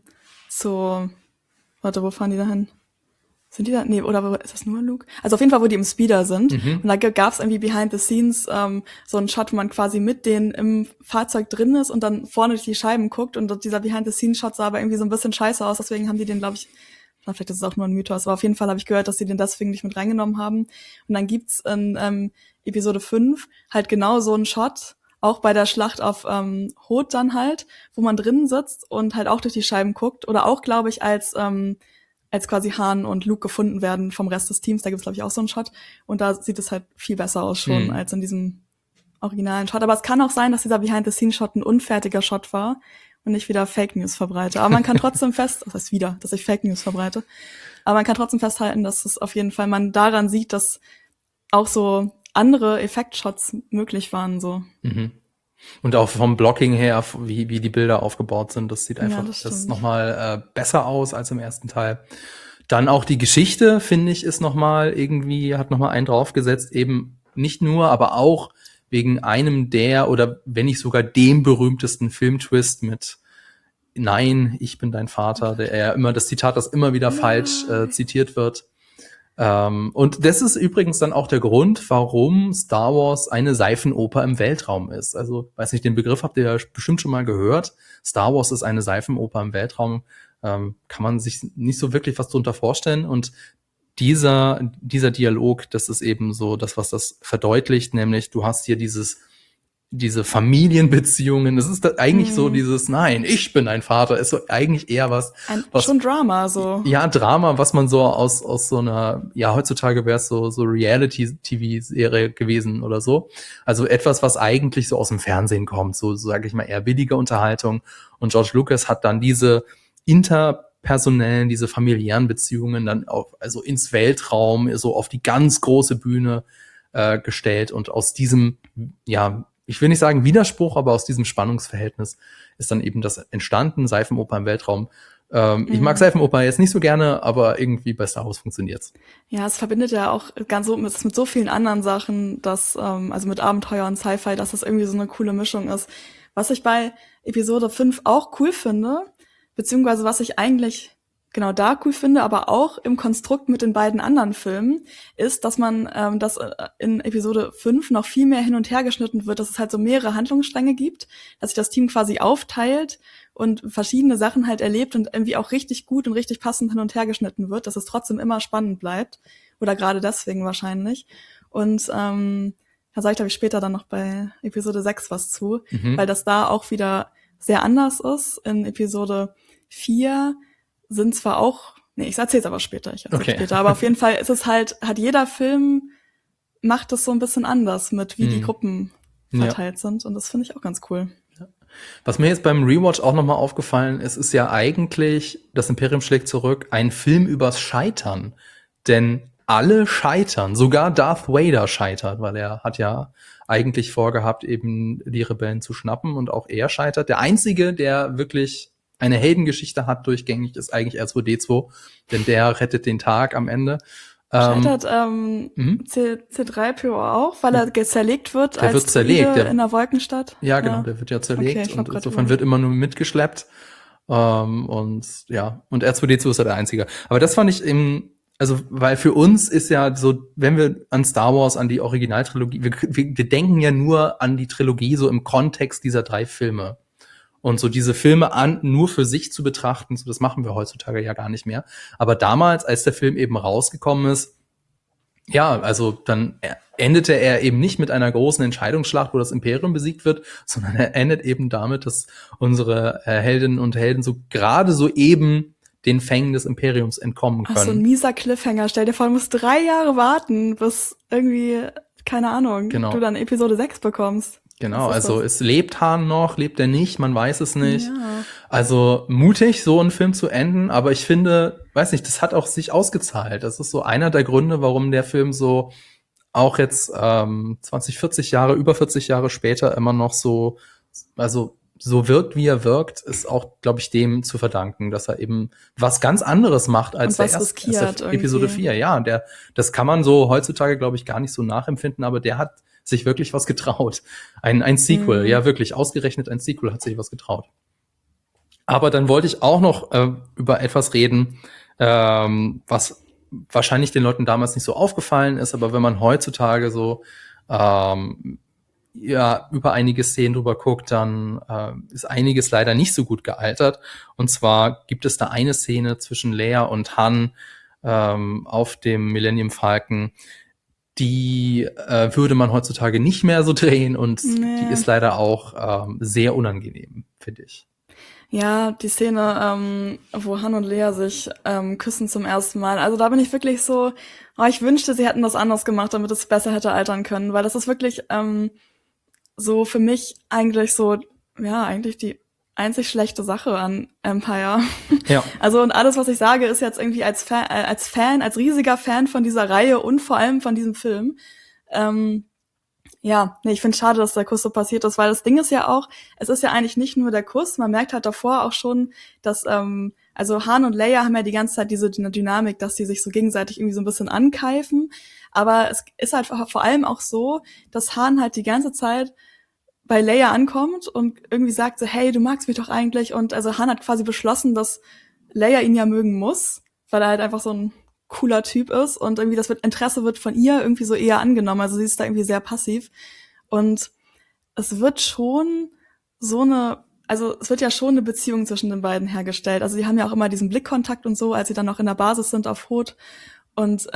Speaker 2: wo fahren die da hin? Sind die da? Nee, oder ist das nur Luke? Also auf jeden Fall, wo die im Speeder sind. Und da gab's irgendwie Behind-the-Scenes so einen Shot, wo man quasi mit denen im Fahrzeug drin ist und dann vorne durch die Scheiben guckt. Und dieser Behind-the-Scenes-Shot sah aber irgendwie so ein bisschen scheiße aus. Deswegen haben die den, glaube ich, vielleicht ist es auch nur ein Mythos, aber auf jeden Fall habe ich gehört, dass sie den deswegen nicht mit reingenommen haben. Und dann gibt's in Episode 5 halt genau so einen Shot, auch bei der Schlacht auf Hoth dann halt, wo man drinnen sitzt und halt auch durch die Scheiben guckt. Oder auch, glaube ich, als quasi Han und Luke gefunden werden vom Rest des Teams. Da gibt's, glaube ich, auch so einen Shot. Und da sieht es halt viel besser aus schon als in diesem originalen Shot. Aber es kann auch sein, dass dieser Behind-the-Scenes-Shot ein unfertiger Shot war und nicht wieder Fake News verbreite. Aber man kann trotzdem dass ich Fake News verbreite. Aber man kann trotzdem festhalten, dass es auf jeden Fall man daran sieht, dass auch so andere Effektshots möglich waren, so.
Speaker 1: Und auch vom Blocking her, wie die Bilder aufgebaut sind, das sieht einfach das nochmal besser aus als im ersten Teil. Dann auch die Geschichte, finde ich, hat nochmal einen draufgesetzt, eben nicht nur, aber auch wegen einem oder wenn nicht sogar dem berühmtesten Filmtwist mit Nein, ich bin dein Vater, das Zitat, das immer wieder falsch zitiert wird. Und das ist übrigens dann auch der Grund, warum Star Wars eine Seifenoper im Weltraum ist. Also, weiß nicht, den Begriff habt ihr ja bestimmt schon mal gehört. Star Wars ist eine Seifenoper im Weltraum. Kann man sich nicht so wirklich was drunter vorstellen. Und dieser Dialog, das ist eben so das, was das verdeutlicht, nämlich du hast hier diese Familienbeziehungen, das ist eigentlich so dieses, nein, ich bin ein Vater, ist so eigentlich eher was
Speaker 2: schon Drama, so.
Speaker 1: Ja, Drama, was man so aus so einer, ja, heutzutage wäre es so Reality-TV-Serie gewesen oder so. Also etwas, was eigentlich so aus dem Fernsehen kommt, so sage ich mal, eher billige Unterhaltung. Und George Lucas hat dann diese interpersonellen, diese familiären Beziehungen dann also ins Weltraum, so auf die ganz große Bühne gestellt und aus diesem, ja, ich will nicht sagen Widerspruch, aber aus diesem Spannungsverhältnis ist dann eben das entstanden, Seifenoper im Weltraum. Ich mag Seifenoper jetzt nicht so gerne, aber irgendwie bei Star Wars funktioniert's.
Speaker 2: Ja, es verbindet ja auch mit so vielen anderen Sachen, also mit Abenteuer und Sci-Fi, dass das irgendwie so eine coole Mischung ist. Was ich bei Episode 5 auch cool finde, beziehungsweise was ich eigentlich genau da cool finde, aber auch im Konstrukt mit den beiden anderen Filmen, ist, dass man dass in Episode 5 noch viel mehr hin und her geschnitten wird, dass es halt so mehrere Handlungsstränge gibt, dass sich das Team quasi aufteilt und verschiedene Sachen halt erlebt und irgendwie auch richtig gut und richtig passend hin und her geschnitten wird, dass es trotzdem immer spannend bleibt. Oder gerade deswegen wahrscheinlich. Und da sage ich, glaube ich, später dann noch bei Episode 6 was zu, weil das da auch wieder sehr anders ist. In Episode 4 sind zwar auch, ich erzähl's aber später, aber auf jeden Fall ist es halt, hat jeder Film, macht es so ein bisschen anders mit, wie die Gruppen verteilt sind und das finde ich auch ganz cool.
Speaker 1: Was mir jetzt beim Rewatch auch nochmal aufgefallen ist ja eigentlich, das Imperium schlägt zurück, ein Film übers Scheitern. Denn alle scheitern, sogar Darth Vader scheitert, weil er hat ja eigentlich vorgehabt, eben die Rebellen zu schnappen und auch er scheitert. Der Einzige, der wirklich eine Heldengeschichte hat durchgängig, ist eigentlich R2D2, denn der rettet den Tag am Ende.
Speaker 2: Scheitert C3PO auch, weil er zerlegt wird
Speaker 1: der wird zerlegt,
Speaker 2: in der Wolkenstadt?
Speaker 1: Ja, genau, der wird ja zerlegt
Speaker 2: Okay,
Speaker 1: und insofern wird immer nur mitgeschleppt. Und R2D2 ist ja der Einzige. Aber das fand ich also, weil für uns ist ja so, wenn wir an Star Wars, an die Originaltrilogie, wir denken ja nur an die Trilogie so im Kontext dieser 3 Filme. Und so diese Filme nur für sich zu betrachten, so das machen wir heutzutage ja gar nicht mehr. Aber damals, als der Film eben rausgekommen ist, ja, also dann endete er eben nicht mit einer großen Entscheidungsschlacht, wo das Imperium besiegt wird, sondern er endet eben damit, dass unsere Heldinnen und Helden so gerade so eben den Fängen des Imperiums entkommen können.
Speaker 2: Ach, so ein mieser Cliffhanger. Stell dir vor, du musst 3 Jahre warten, bis irgendwie, keine Ahnung, du dann Episode 6 bekommst.
Speaker 1: Genau, also es lebt Han noch, lebt er nicht, man weiß es nicht.
Speaker 2: Ja.
Speaker 1: Also mutig, so einen Film zu enden, aber ich finde, weiß nicht, das hat auch sich ausgezahlt. Das ist so einer der Gründe, warum der Film so auch jetzt 20, 40 Jahre, über 40 Jahre später immer noch so, also so wirkt, wie er wirkt, ist auch, glaube ich, dem zu verdanken, dass er eben was ganz anderes macht als der erste Episode 4. Ja, das kann man so heutzutage, glaube ich, gar nicht so nachempfinden, aber der hat sich wirklich was getraut. Ein Sequel, ja wirklich, ausgerechnet ein Sequel hat sich was getraut. Aber dann wollte ich auch noch über etwas reden, was wahrscheinlich den Leuten damals nicht so aufgefallen ist, aber wenn man heutzutage so über einige Szenen drüber guckt, dann ist einiges leider nicht so gut gealtert. Und zwar gibt es da eine Szene zwischen Leia und Han auf dem Millennium Falcon, die würde man heutzutage nicht mehr so drehen und die ist leider auch sehr unangenehm, finde ich.
Speaker 2: Ja, die Szene, wo Han und Leia sich küssen zum ersten Mal. Also da bin ich wirklich so, ich wünschte, sie hätten das anders gemacht, damit es besser hätte altern können, weil das ist wirklich so für mich eigentlich so, ja, eigentlich die einzig schlechte Sache an Empire.
Speaker 1: Ja.
Speaker 2: Also und alles, was ich sage, ist jetzt irgendwie als riesiger Fan von dieser Reihe und vor allem von diesem Film. Ich finde es schade, dass der Kuss so passiert ist, weil das Ding ist ja auch, es ist ja eigentlich nicht nur der Kuss, man merkt halt davor auch schon, dass, also Han und Leia haben ja die ganze Zeit diese Dynamik, dass sie sich so gegenseitig irgendwie so ein bisschen ankeifen, aber es ist halt vor allem auch so, dass Han halt die ganze Zeit bei Leia ankommt und irgendwie sagt so, hey, du magst mich doch eigentlich, und also Han hat quasi beschlossen, dass Leia ihn ja mögen muss, weil er halt einfach so ein cooler Typ ist und irgendwie das Interesse wird von ihr irgendwie so eher angenommen, also sie ist da irgendwie sehr passiv und es wird schon es wird ja schon eine Beziehung zwischen den beiden hergestellt, also die haben ja auch immer diesen Blickkontakt und so, als sie dann noch in der Basis sind auf Hoth und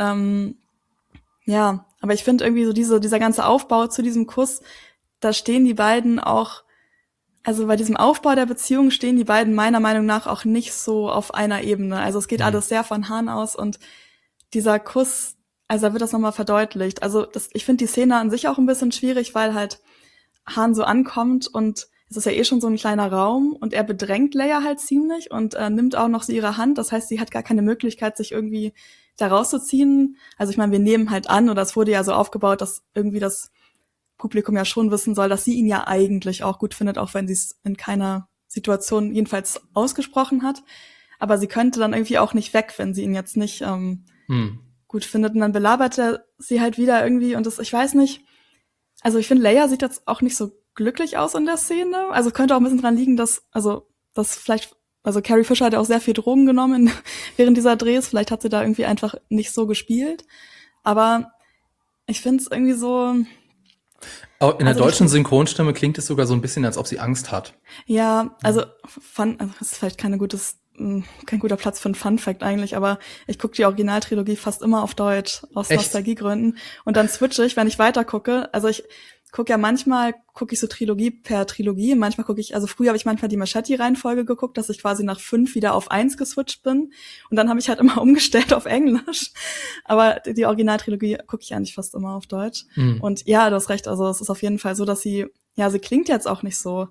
Speaker 2: aber ich finde irgendwie so dieser ganze Aufbau zu diesem Kuss, da stehen die beiden auch, also bei diesem Aufbau der Beziehung stehen die beiden meiner Meinung nach auch nicht so auf einer Ebene. Also es geht alles sehr von Han aus und dieser Kuss, also da wird das nochmal verdeutlicht. Also ich finde die Szene an sich auch ein bisschen schwierig, weil halt Han so ankommt und es ist ja eh schon so ein kleiner Raum und er bedrängt Leia halt ziemlich und nimmt auch noch so ihre Hand. Das heißt, sie hat gar keine Möglichkeit, sich irgendwie da rauszuziehen. Also ich meine, wir nehmen halt an, oder es wurde ja so aufgebaut, dass irgendwie das Publikum ja schon wissen soll, dass sie ihn ja eigentlich auch gut findet, auch wenn sie es in keiner Situation jedenfalls ausgesprochen hat. Aber sie könnte dann irgendwie auch nicht weg, wenn sie ihn jetzt nicht gut findet. Und dann belabert er sie halt wieder irgendwie und ich weiß nicht, also ich finde, Leia sieht jetzt auch nicht so glücklich aus in der Szene. Also könnte auch ein bisschen dran liegen, dass vielleicht, also Carrie Fisher hat ja auch sehr viel Drogen genommen während dieser Drehs. Vielleicht hat sie da irgendwie einfach nicht so gespielt. Aber ich finde es irgendwie so...
Speaker 1: In der deutschen Synchronstimme klingt es sogar so ein bisschen, als ob sie Angst hat.
Speaker 2: Ja, also das ist vielleicht kein guter Platz für einen Fun-Fact eigentlich, aber ich gucke die Originaltrilogie fast immer auf Deutsch, aus Nostalgiegründen. Und dann switche ich, wenn ich weiter gucke. Also ich gucke ja manchmal, so Trilogie per Trilogie. Manchmal früher habe ich manchmal die Machete-Reihenfolge geguckt, dass ich quasi nach 5 wieder auf 1 geswitcht bin. Und dann habe ich halt immer umgestellt auf Englisch. Aber die Originaltrilogie gucke ich eigentlich fast immer auf Deutsch. Und ja, du hast recht, also es ist auf jeden Fall so, dass sie klingt jetzt auch nicht so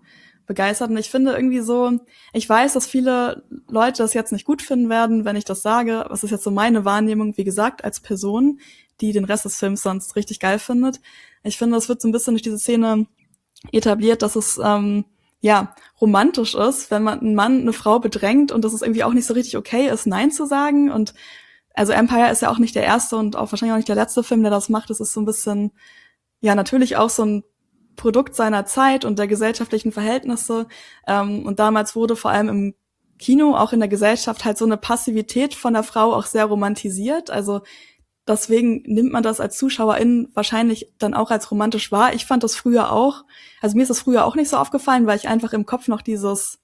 Speaker 2: begeistert. Und ich finde irgendwie so, ich weiß, dass viele Leute das jetzt nicht gut finden werden, wenn ich das sage. Was ist jetzt so meine Wahrnehmung, wie gesagt, als Person, die den Rest des Films sonst richtig geil findet. Ich finde, es wird so ein bisschen durch diese Szene etabliert, dass es romantisch ist, wenn man einen Mann eine Frau bedrängt und dass es irgendwie auch nicht so richtig okay ist, Nein zu sagen. Und also Empire ist ja auch nicht der erste und auch wahrscheinlich auch nicht der letzte Film, der das macht. Es ist so ein bisschen, ja, natürlich auch so ein Produkt seiner Zeit und der gesellschaftlichen Verhältnisse. Und damals wurde vor allem im Kino, auch in der Gesellschaft, halt so eine Passivität von der Frau auch sehr romantisiert. Also deswegen nimmt man das als Zuschauerin wahrscheinlich dann auch als romantisch wahr. Ich fand das früher auch. Also mir ist das früher auch nicht so aufgefallen, weil ich einfach im Kopf noch dieses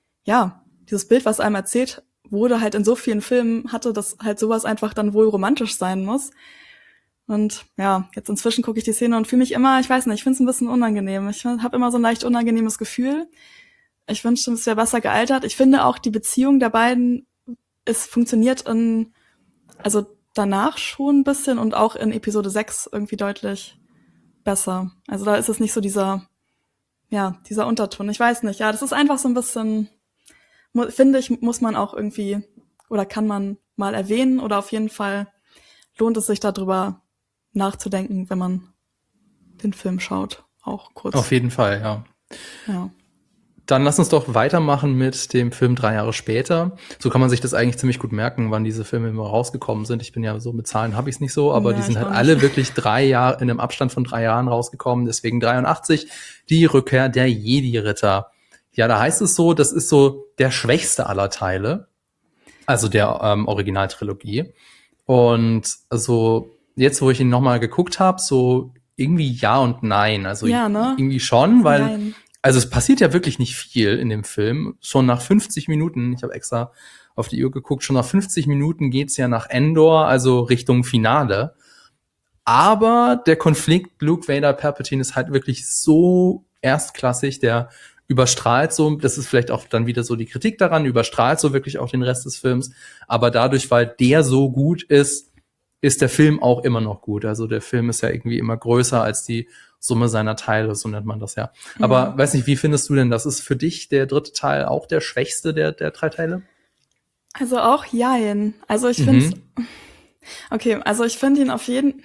Speaker 2: Bild, was einem erzählt wurde, halt in so vielen Filmen hatte, dass halt sowas einfach dann wohl romantisch sein muss. Und ja, jetzt inzwischen gucke ich die Szene und fühle mich immer, ich weiß nicht, ich finde es ein bisschen unangenehm. Ich habe immer so ein leicht unangenehmes Gefühl. Ich wünschte, es wäre besser gealtert. Ich finde auch, die Beziehung der beiden, es funktioniert also danach schon ein bisschen und auch in Episode 6 irgendwie deutlich besser. Also da ist es nicht so dieser Unterton. Ich weiß nicht, ja, das ist einfach so ein bisschen, finde ich, muss man auch irgendwie oder kann man mal erwähnen oder auf jeden Fall lohnt es sich darüber nachzudenken, wenn man den Film schaut, auch kurz.
Speaker 1: Auf jeden Fall, ja.
Speaker 2: Ja.
Speaker 1: Dann lass uns doch weitermachen mit dem Film 3 Jahre später. So kann man sich das eigentlich ziemlich gut merken, wann diese Filme immer rausgekommen sind. Ich bin ja so, mit Zahlen habe ich es nicht so, aber die sind halt alle wirklich 3 Jahre, in einem Abstand von 3 Jahren rausgekommen. Deswegen 83, die Rückkehr der Jedi-Ritter. Ja, da heißt es so, das ist so der schwächste aller Teile, also der Originaltrilogie. Und so jetzt, wo ich ihn nochmal geguckt habe, so irgendwie ja und nein. Also
Speaker 2: ja, ne?
Speaker 1: irgendwie schon, weil
Speaker 2: Nein.
Speaker 1: Also es passiert ja wirklich nicht viel in dem Film. Schon nach 50 Minuten, ich habe extra auf die Uhr geguckt, schon nach 50 Minuten geht's ja nach Endor, also Richtung Finale. Aber der Konflikt Luke Vader Palpatine ist halt wirklich so erstklassig, der überstrahlt so, das ist vielleicht auch dann wieder so die Kritik daran, überstrahlt so wirklich auch den Rest des Films. Aber dadurch, weil der so gut ist der Film auch immer noch gut. Also der Film ist ja irgendwie immer größer als die Summe seiner Teile, so nennt man das ja. Aber weiß nicht, wie findest du denn, das ist für dich der dritte Teil auch der schwächste der 3 Teile?
Speaker 2: Also auch jein. Also ich finde okay, also ich finde ihn auf jeden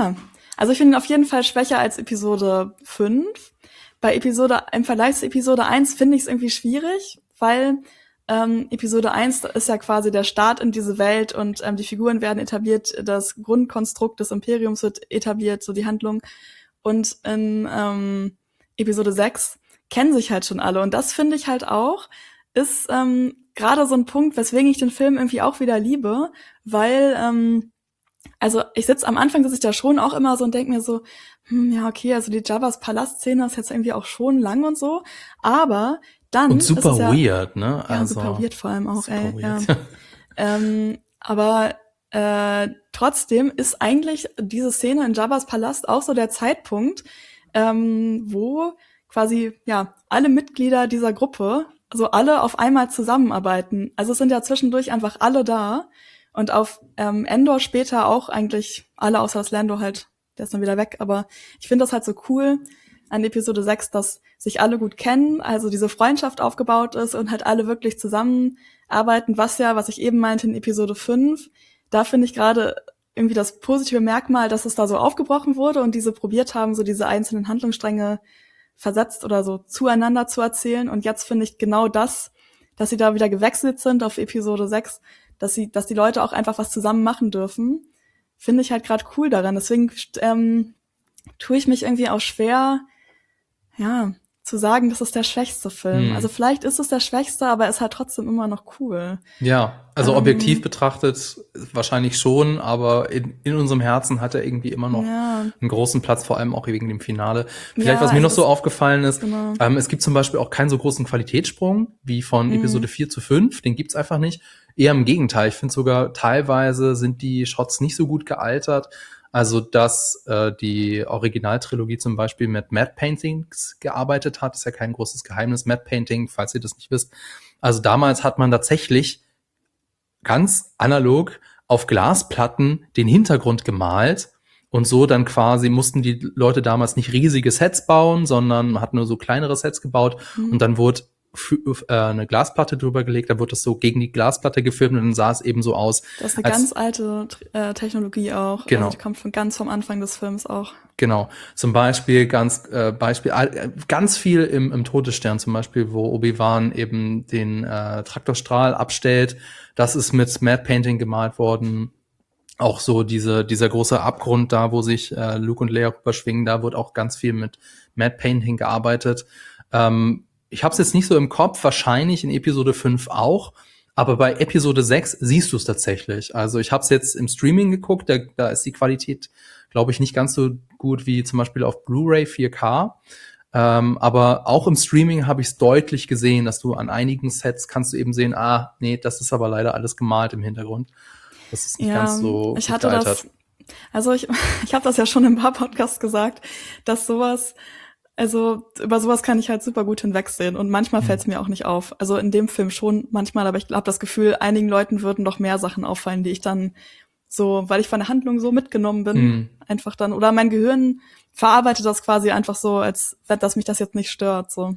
Speaker 2: Fall schwächer als Episode 5. Im Vergleich zu Episode 1 finde ich es irgendwie schwierig, weil Episode 1 ist ja quasi der Start in diese Welt und die Figuren werden etabliert, das Grundkonstrukt des Imperiums wird etabliert, so die Handlung. Und in Episode 6 kennen sich halt schon alle. Und das finde ich halt auch, ist gerade so ein Punkt, weswegen ich den Film irgendwie auch wieder liebe, weil also am Anfang sitze ich da schon auch immer so und denke mir so, ja, okay, also die Jabba's Palast-Szene ist jetzt irgendwie auch schon lang und so, aber dann
Speaker 1: und super
Speaker 2: ist es
Speaker 1: weird, ne?
Speaker 2: Ja,
Speaker 1: also,
Speaker 2: super weird vor allem auch, ey.
Speaker 1: Weird.
Speaker 2: Ja. Aber trotzdem ist eigentlich diese Szene in Jabba's Palast auch so der Zeitpunkt, wo quasi alle Mitglieder dieser Gruppe, also alle auf einmal zusammenarbeiten. Also es sind ja zwischendurch einfach alle da und auf Endor später auch eigentlich alle außer das Lando halt, der ist dann wieder weg. Aber ich finde das halt so cool an Episode 6, dass sich alle gut kennen, also diese Freundschaft aufgebaut ist und halt alle wirklich zusammenarbeiten, was ich eben meinte in Episode 5, da finde ich gerade irgendwie das positive Merkmal, dass es da so aufgebrochen wurde und diese probiert haben, so diese einzelnen Handlungsstränge versetzt oder so zueinander zu erzählen. Und jetzt finde ich genau das, dass sie da wieder gewechselt sind auf Episode 6, dass die Leute auch einfach was zusammen machen dürfen, finde ich halt gerade cool daran. Deswegen tue ich mich irgendwie auch schwer, zu sagen, das ist der schwächste Film. Also vielleicht ist es der schwächste, aber er ist halt trotzdem immer noch cool.
Speaker 1: Ja, also objektiv betrachtet wahrscheinlich schon, aber in unserem Herzen hat er irgendwie immer noch einen großen Platz, vor allem auch wegen dem Finale. Vielleicht, was mir noch so aufgefallen ist,
Speaker 2: genau.
Speaker 1: Es gibt zum Beispiel auch keinen so großen Qualitätssprung wie von Episode 4 zu 5, den gibt's einfach nicht. Eher im Gegenteil, ich finde sogar teilweise sind die Shots nicht so gut gealtert. Also, dass die Originaltrilogie zum Beispiel mit Matte Paintings gearbeitet hat, ist ja kein großes Geheimnis. Matte Painting, falls ihr das nicht wisst. Also damals hat man tatsächlich ganz analog auf Glasplatten den Hintergrund gemalt Und so dann quasi mussten die Leute damals nicht riesige Sets bauen, sondern man hat nur so kleinere Sets gebaut und dann wurde eine Glasplatte drüber gelegt, da wurde das so gegen die Glasplatte gefilmt und dann sah es eben so aus.
Speaker 2: Das ist eine ganz alte Technologie auch.
Speaker 1: Genau.
Speaker 2: Also die kommt von ganz vom Anfang des Films auch.
Speaker 1: Genau. Zum Beispiel ganz viel im Todesstern zum Beispiel, wo Obi-Wan eben den Traktorstrahl abstellt. Das ist mit Matte Painting gemalt worden. Auch so dieser große Abgrund da, wo sich Luke und Leia überschwingen, da wird auch ganz viel mit Matte Painting gearbeitet. Ich habe es jetzt nicht so im Kopf, wahrscheinlich in Episode 5 auch, aber bei Episode 6 siehst du es tatsächlich. Also ich habe es jetzt im Streaming geguckt, da ist die Qualität, glaube ich, nicht ganz so gut wie zum Beispiel auf Blu-ray 4K. Aber auch im Streaming habe ich es deutlich gesehen, dass du an einigen Sets kannst du eben sehen, nee, das ist aber leider alles gemalt im Hintergrund. Das ist nicht ganz so
Speaker 2: ich hatte gealtert. Ich habe das ja schon in ein paar Podcasts gesagt, dass sowas, also über sowas kann ich halt super gut hinwegsehen und manchmal fällt es mir auch nicht auf. Also in dem Film schon manchmal, aber ich habe das Gefühl, einigen Leuten würden noch mehr Sachen auffallen, die ich dann so, weil ich von der Handlung so mitgenommen bin, einfach dann, oder mein Gehirn verarbeitet das quasi einfach so, als dass mich das jetzt nicht stört, so.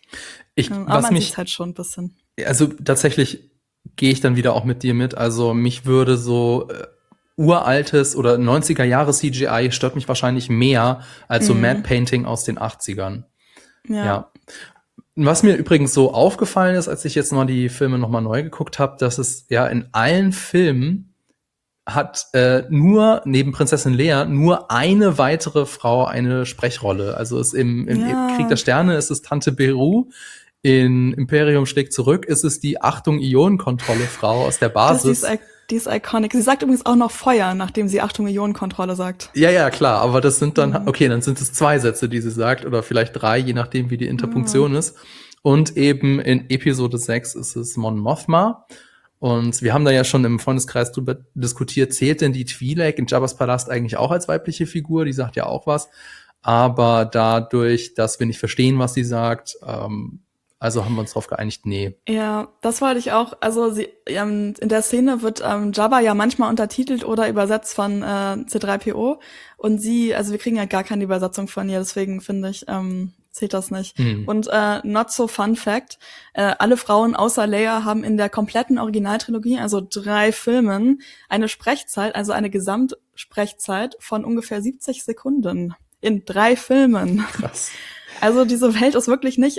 Speaker 2: Aber man sieht halt schon ein bisschen.
Speaker 1: Also tatsächlich gehe ich dann wieder auch mit dir mit. Also mich würde so uraltes oder 90er Jahre CGI stört mich wahrscheinlich mehr als so Matte Painting aus den 80ern. Ja. Was mir übrigens so aufgefallen ist, als ich jetzt mal die Filme nochmal neu geguckt habe, dass es ja in allen Filmen hat nur neben Prinzessin Leia nur eine weitere Frau eine Sprechrolle. Also ist im Krieg der Sterne ist es Tante Beru. In Imperium schlägt zurück ist es die Achtung Ionenkontrolle-Frau aus der Basis.
Speaker 2: Die ist iconic. Sie sagt übrigens auch noch Feuer, nachdem sie Achtung Ionenkontrolle sagt.
Speaker 1: Ja, klar, aber das sind dann, okay, dann sind es 2 Sätze, die sie sagt, oder vielleicht 3, je nachdem, wie die Interpunktion ist. Und eben in Episode 6 ist es Mon Mothma. Und wir haben da ja schon im Freundeskreis drüber diskutiert, zählt denn die Twi'lek in Jabba's Palast eigentlich auch als weibliche Figur? Die sagt ja auch was. Aber dadurch, dass wir nicht verstehen, was sie sagt, also haben wir uns darauf geeinigt, nee.
Speaker 2: Ja, das wollte ich auch. Also in der Szene wird Jabba ja manchmal untertitelt oder übersetzt von C3PO. Und also wir kriegen ja gar keine Übersetzung von ihr, deswegen finde ich, zählt das nicht. Und not so fun fact, alle Frauen außer Leia haben in der kompletten Originaltrilogie, also 3 Filmen, eine Sprechzeit, also eine Gesamtsprechzeit von ungefähr 70 Sekunden. In 3 Filmen.
Speaker 1: Krass.
Speaker 2: Also diese Welt ist wirklich nicht,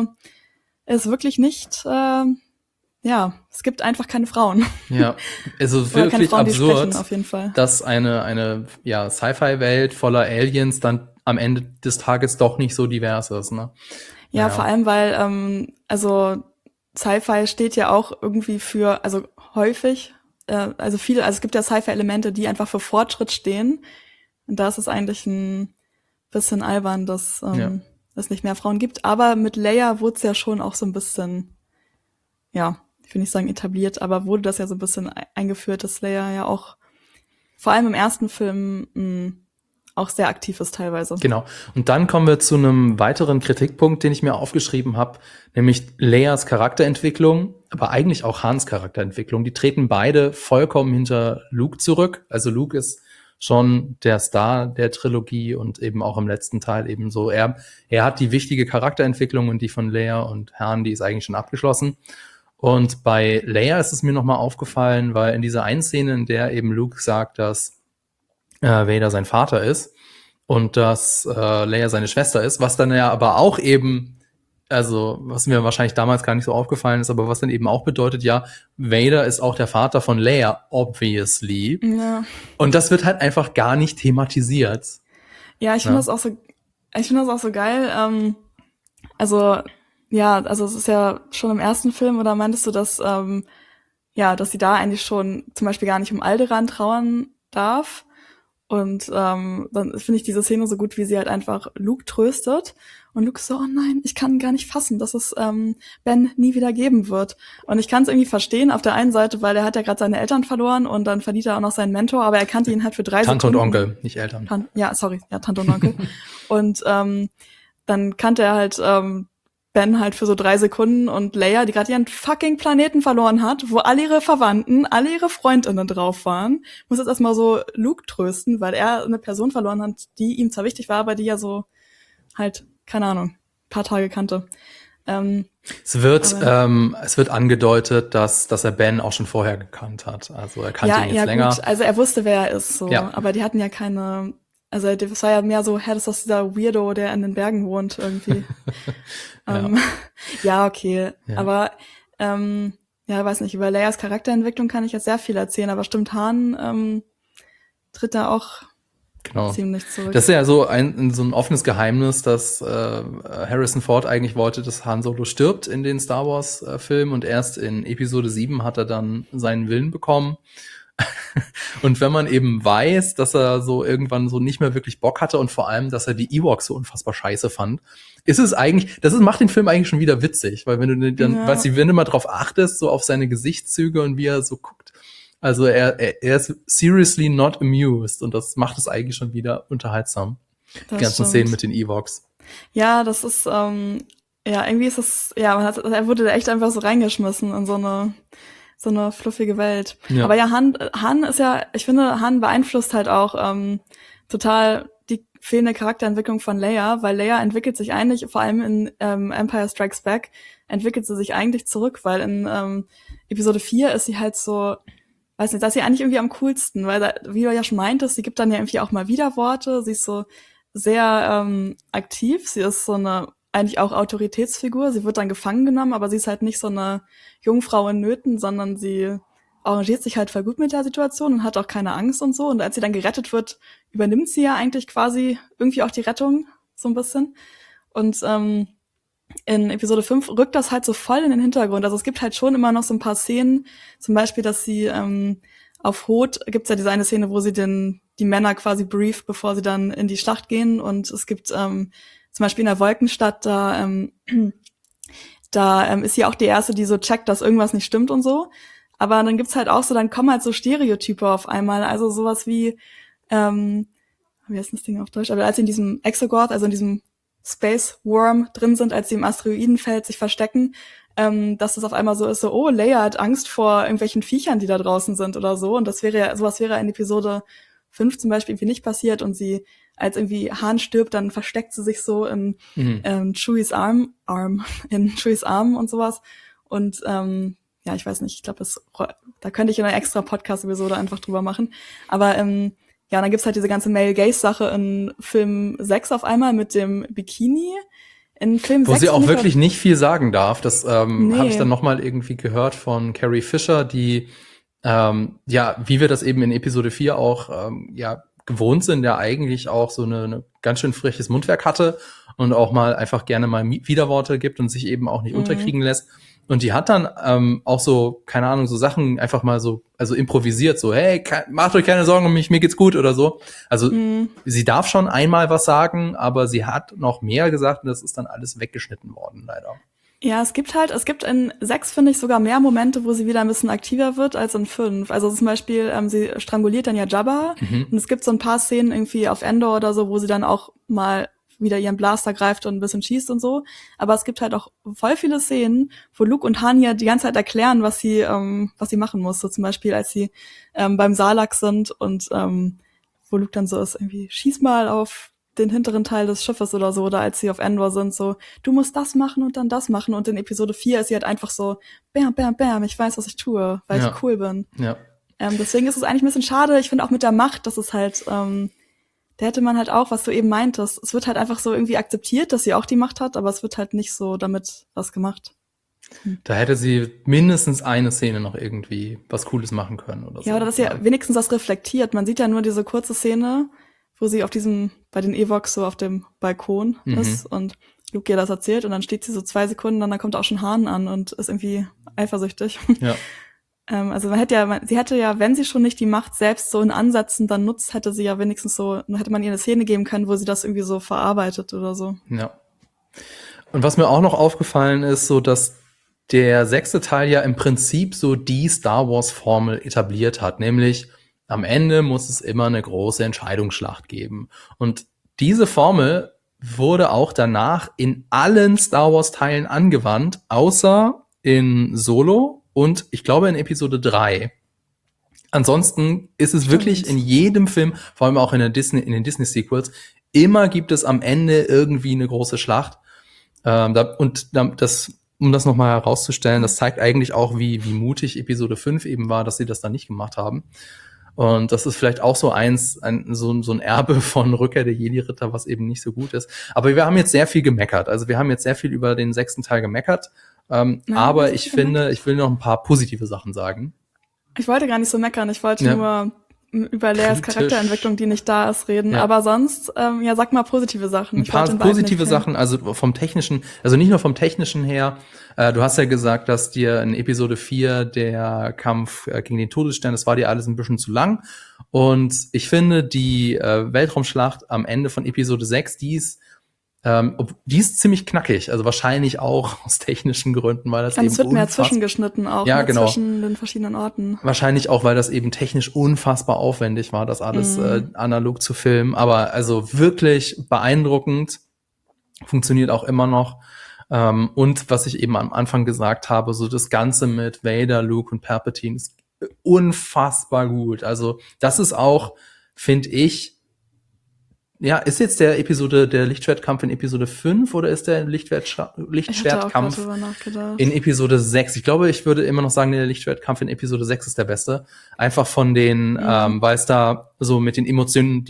Speaker 2: es gibt einfach keine Frauen.
Speaker 1: Ja, also wirklich
Speaker 2: Frauen,
Speaker 1: absurd,
Speaker 2: auf jeden Fall.
Speaker 1: dass eine Sci-Fi-Welt voller Aliens dann am Ende des Tages doch nicht so divers ist, ne?
Speaker 2: Ja, vor allem, weil Sci-Fi steht ja auch irgendwie für, also häufig, es gibt ja Sci-Fi-Elemente, die einfach für Fortschritt stehen. Und da ist es eigentlich ein bisschen albern, dass es nicht mehr Frauen gibt. Aber mit Leia wurde es ja schon auch so ein bisschen, ich will nicht sagen etabliert, aber wurde das ja so ein bisschen eingeführt, dass Leia ja auch vor allem im ersten Film auch sehr aktiv ist teilweise.
Speaker 1: Genau. Und dann kommen wir zu einem weiteren Kritikpunkt, den ich mir aufgeschrieben habe, nämlich Leias Charakterentwicklung, aber eigentlich auch Hans Charakterentwicklung. Die treten beide vollkommen hinter Luke zurück. Also Luke ist schon der Star der Trilogie und eben auch im letzten Teil eben so. Er hat die wichtige Charakterentwicklung und die von Leia und Han, die ist eigentlich schon abgeschlossen. Und bei Leia ist es mir nochmal aufgefallen, weil in dieser einen Szene, in der eben Luke sagt, dass Vader sein Vater ist und dass Leia seine Schwester ist, was dann ja aber auch eben, also was mir wahrscheinlich damals gar nicht so aufgefallen ist, aber was dann eben auch bedeutet, ja, Vader ist auch der Vater von Leia, obviously.
Speaker 2: Ja.
Speaker 1: Und das wird halt einfach gar nicht thematisiert.
Speaker 2: Ja, ich finde das auch so geil. Also es ist ja schon im ersten Film, oder meintest du, dass dass sie da eigentlich schon zum Beispiel gar nicht um Alderaan trauern darf? Und dann finde ich diese Szene so gut, wie sie halt einfach Luke tröstet. Und Luke so, oh nein, ich kann gar nicht fassen, dass es Ben nie wieder geben wird. Und ich kann es irgendwie verstehen auf der einen Seite, weil er hat ja gerade seine Eltern verloren und dann verliert er auch noch seinen Mentor, aber er kannte ihn halt für 3 Sekunden.
Speaker 1: Tante und Onkel, nicht Eltern.
Speaker 2: Tante und Onkel. Und dann kannte er halt Ben halt für so 3 Sekunden und Leia, die gerade ihren fucking Planeten verloren hat, wo alle ihre Verwandten, alle ihre Freundinnen drauf waren, muss jetzt erstmal so Luke trösten, weil er eine Person verloren hat, die ihm zwar wichtig war, aber die ja so halt, keine Ahnung, paar Tage kannte.
Speaker 1: Es wird angedeutet, dass er Ben auch schon vorher gekannt hat. Also er kannte ihn jetzt länger.
Speaker 2: Gut. Also er wusste, wer er ist, so.
Speaker 1: Ja.
Speaker 2: Aber die hatten ja keine, also das war ja mehr so, das ist dieser Weirdo, der in den Bergen wohnt, irgendwie. Ja, okay. Ja. Aber, weiß nicht, über Leias Charakterentwicklung kann ich jetzt sehr viel erzählen, aber stimmt, Han tritt da auch ziemlich zurück.
Speaker 1: Das ist ja so ein offenes Geheimnis, dass Harrison Ford eigentlich wollte, dass Han Solo stirbt in den Star Wars Filmen und erst in Episode 7 hat er dann seinen Willen bekommen. Und wenn man eben weiß, dass er so irgendwann so nicht mehr wirklich Bock hatte und vor allem, dass er die Ewoks so unfassbar scheiße fand, macht den Film eigentlich schon wieder witzig, weil wenn du dann, wenn du mal drauf achtest, so auf seine Gesichtszüge und wie er so guckt, also er ist seriously not amused und das macht es eigentlich schon wieder unterhaltsam. Die ganzen Szenen mit den Ewoks.
Speaker 2: Ja, das ist, irgendwie ist es, er wurde da echt einfach so reingeschmissen in so eine fluffige Welt. Ja. Aber ja, Han ist ja, ich finde, Han beeinflusst halt auch total die fehlende Charakterentwicklung von Leia, weil Leia entwickelt sich eigentlich, vor allem in Empire Strikes Back, entwickelt sie sich eigentlich zurück, weil in Episode 4 ist sie halt so, weiß nicht, da ist sie eigentlich irgendwie am coolsten, weil, wie du ja schon meintest, sie gibt dann ja irgendwie auch mal Widerworte, sie ist so sehr aktiv, sie ist so eine eigentlich auch Autoritätsfigur, sie wird dann gefangen genommen, aber sie ist halt nicht so eine Jungfrau in Nöten, sondern sie arrangiert sich halt voll gut mit der Situation und hat auch keine Angst und so. Und als sie dann gerettet wird, übernimmt sie ja eigentlich quasi irgendwie auch die Rettung, so ein bisschen. Und in Episode 5 rückt das halt so voll in den Hintergrund. Also es gibt halt schon immer noch so ein paar Szenen, zum Beispiel, dass sie auf Hoth gibt's ja diese eine Szene, wo sie die Männer quasi brieft, bevor sie dann in die Schlacht gehen. Und es gibt zum Beispiel in der Wolkenstadt, da ist sie auch die Erste, die so checkt, dass irgendwas nicht stimmt und so. Aber dann gibt's halt auch so, dann kommen halt so Stereotype auf einmal. Also sowas wie, wie heißt das Ding auf Deutsch? Aber als sie in diesem Exogorth, also in diesem Space Worm drin sind, als sie im Asteroidenfeld sich verstecken, dass das auf einmal so ist, so, oh, Leia hat Angst vor irgendwelchen Viechern, die da draußen sind oder so. Und sowas wäre in Episode 5 zum Beispiel irgendwie nicht passiert und sie, als irgendwie Han stirbt, dann versteckt sie sich so in Chewies Arm und sowas. Und ich weiß nicht, ich glaube, da könnte ich in einer extra Podcast-Episode einfach drüber machen. Aber dann gibt's halt diese ganze Male-Gaze-Sache in Film 6 auf einmal mit dem Bikini. In Film 6
Speaker 1: sie auch wirklich nicht viel sagen darf. Das habe ich dann nochmal irgendwie gehört von Carrie Fisher, die wie wir das eben in Episode 4 auch gewohnt sind, der eigentlich auch so eine ganz schön freches Mundwerk hatte und auch mal einfach gerne mal Widerworte gibt und sich eben auch nicht unterkriegen lässt. Und die hat dann auch so, keine Ahnung, so Sachen einfach mal so, also improvisiert, so, hey, macht euch keine Sorgen um mich, mir geht's gut oder so. Also sie darf schon einmal was sagen, aber sie hat noch mehr gesagt und das ist dann alles weggeschnitten worden, leider.
Speaker 2: Ja, es gibt in 6, finde ich, sogar mehr Momente, wo sie wieder ein bisschen aktiver wird als in 5. Also zum Beispiel, sie stranguliert dann ja Jabba und es gibt so ein paar Szenen irgendwie auf Endor oder so, wo sie dann auch mal wieder ihren Blaster greift und ein bisschen schießt und so. Aber es gibt halt auch voll viele Szenen, wo Luke und Han ja die ganze Zeit erklären, was sie machen muss. So zum Beispiel, als sie beim Salak sind und wo Luke dann so ist, irgendwie, schieß mal auf den hinteren Teil des Schiffes oder so, oder als sie auf Endor sind, so, du musst das machen und dann das machen. Und in Episode 4 ist sie halt einfach so, bam, bam, bam, ich weiß, was ich tue, weil ich cool bin.
Speaker 1: Ja.
Speaker 2: Deswegen ist es eigentlich ein bisschen schade. Ich finde auch mit der Macht, dass es halt, da hätte man halt auch, was du eben meintest, es wird halt einfach so irgendwie akzeptiert, dass sie auch die Macht hat, aber es wird halt nicht so damit was gemacht.
Speaker 1: Da hätte sie mindestens eine Szene noch irgendwie was Cooles machen können oder so.
Speaker 2: Ja, oder dass sie wenigstens das reflektiert. Man sieht ja nur diese kurze Szene, wo sie bei den Ewoks so auf dem Balkon ist und Luke ihr das erzählt und dann steht sie so 2 Sekunden, dann kommt auch schon Han an und ist irgendwie eifersüchtig. Ja. Also sie hätte ja, wenn sie schon nicht die Macht selbst so in Ansätzen dann nutzt, hätte sie ja wenigstens so, dann hätte man ihr eine Szene geben können, wo sie das irgendwie so verarbeitet oder so.
Speaker 1: Ja. Und was mir auch noch aufgefallen ist, so dass der 6. Teil ja im Prinzip so die Star Wars Formel etabliert hat, nämlich am Ende muss es immer eine große Entscheidungsschlacht geben. Und diese Formel wurde auch danach in allen Star Wars Teilen angewandt, außer in Solo und ich glaube in Episode 3. Ansonsten ist es wirklich in jedem Film, vor allem auch in den Disney-Sequels, immer gibt es am Ende irgendwie eine große Schlacht. Um das nochmal herauszustellen, das zeigt eigentlich auch, wie mutig Episode 5 eben war, dass sie das dann nicht gemacht haben. Und das ist vielleicht auch so ein Erbe von Rückkehr der Jedi-Ritter, was eben nicht so gut ist. Aber wir haben jetzt sehr viel gemeckert. Also wir haben jetzt sehr viel über den 6. Teil gemeckert. Aber ich finde, ich will noch ein paar positive Sachen sagen.
Speaker 2: Ich wollte gar nicht so meckern. Ich wollte nur über Leias Charakterentwicklung, die nicht da ist, reden. Ja. Aber sonst, sag mal positive Sachen.
Speaker 1: Ein paar positive Sachen, also vom Technischen, also nicht nur vom Technischen her. Du hast ja gesagt, dass dir in Episode 4 der Kampf gegen den Todesstern, das war dir alles ein bisschen zu lang. Und ich finde, die Weltraumschlacht am Ende von Episode 6, die ist ziemlich knackig, also wahrscheinlich auch aus technischen Gründen, weil das eben
Speaker 2: es wird mehr zwischengeschnitten auch,
Speaker 1: ja, genau.
Speaker 2: Zwischen den verschiedenen Orten.
Speaker 1: Wahrscheinlich auch, weil das eben technisch unfassbar aufwendig war, das alles analog zu filmen, aber also wirklich beeindruckend, funktioniert auch immer noch. Und was ich eben am Anfang gesagt habe, so das Ganze mit Vader, Luke und Palpatine ist unfassbar gut. Also das ist auch, finde ich, ja, ist jetzt der Lichtschwertkampf in Episode 5 oder ist der Lichtschwertkampf in Episode 6? Ich glaube, ich würde immer noch sagen, der Lichtschwertkampf in Episode 6 ist der beste. Einfach von den, weil es da so mit den Emotionen,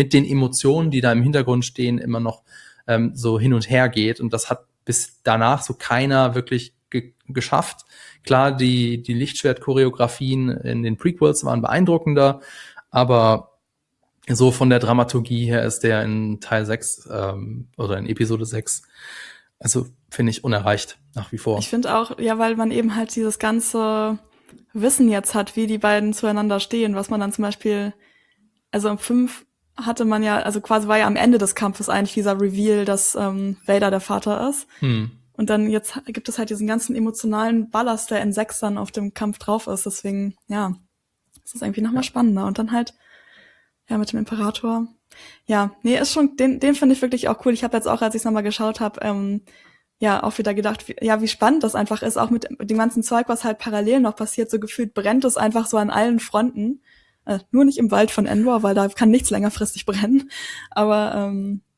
Speaker 1: die da im Hintergrund stehen, immer noch so hin und her geht. Und das hat bis danach so keiner wirklich geschafft. Klar, die Lichtschwert-Choreografien in den Prequels waren beeindruckender, aber so von der Dramaturgie her ist der in Teil 6 oder in Episode 6, also finde ich unerreicht nach wie vor.
Speaker 2: Ich finde auch, ja, weil man eben halt dieses ganze Wissen jetzt hat, wie die beiden zueinander stehen, was man dann zum Beispiel, also im 5 hatte man ja, also quasi war ja am Ende des Kampfes eigentlich dieser Reveal, dass Vader der Vater ist. Und dann jetzt gibt es halt diesen ganzen emotionalen Ballast, der in 6 dann auf dem Kampf drauf ist. Deswegen, ja, es ist irgendwie nochmal spannender. Und dann halt ja, mit dem Imperator. Ja, nee, ist schon, den finde ich wirklich auch cool. Ich habe jetzt auch, als ich es nochmal geschaut habe, auch wieder gedacht, wie spannend das einfach ist, auch mit dem ganzen Zeug, was halt parallel noch passiert, so gefühlt brennt es einfach so an allen Fronten. Nur nicht im Wald von Endor, weil da kann nichts längerfristig brennen. Aber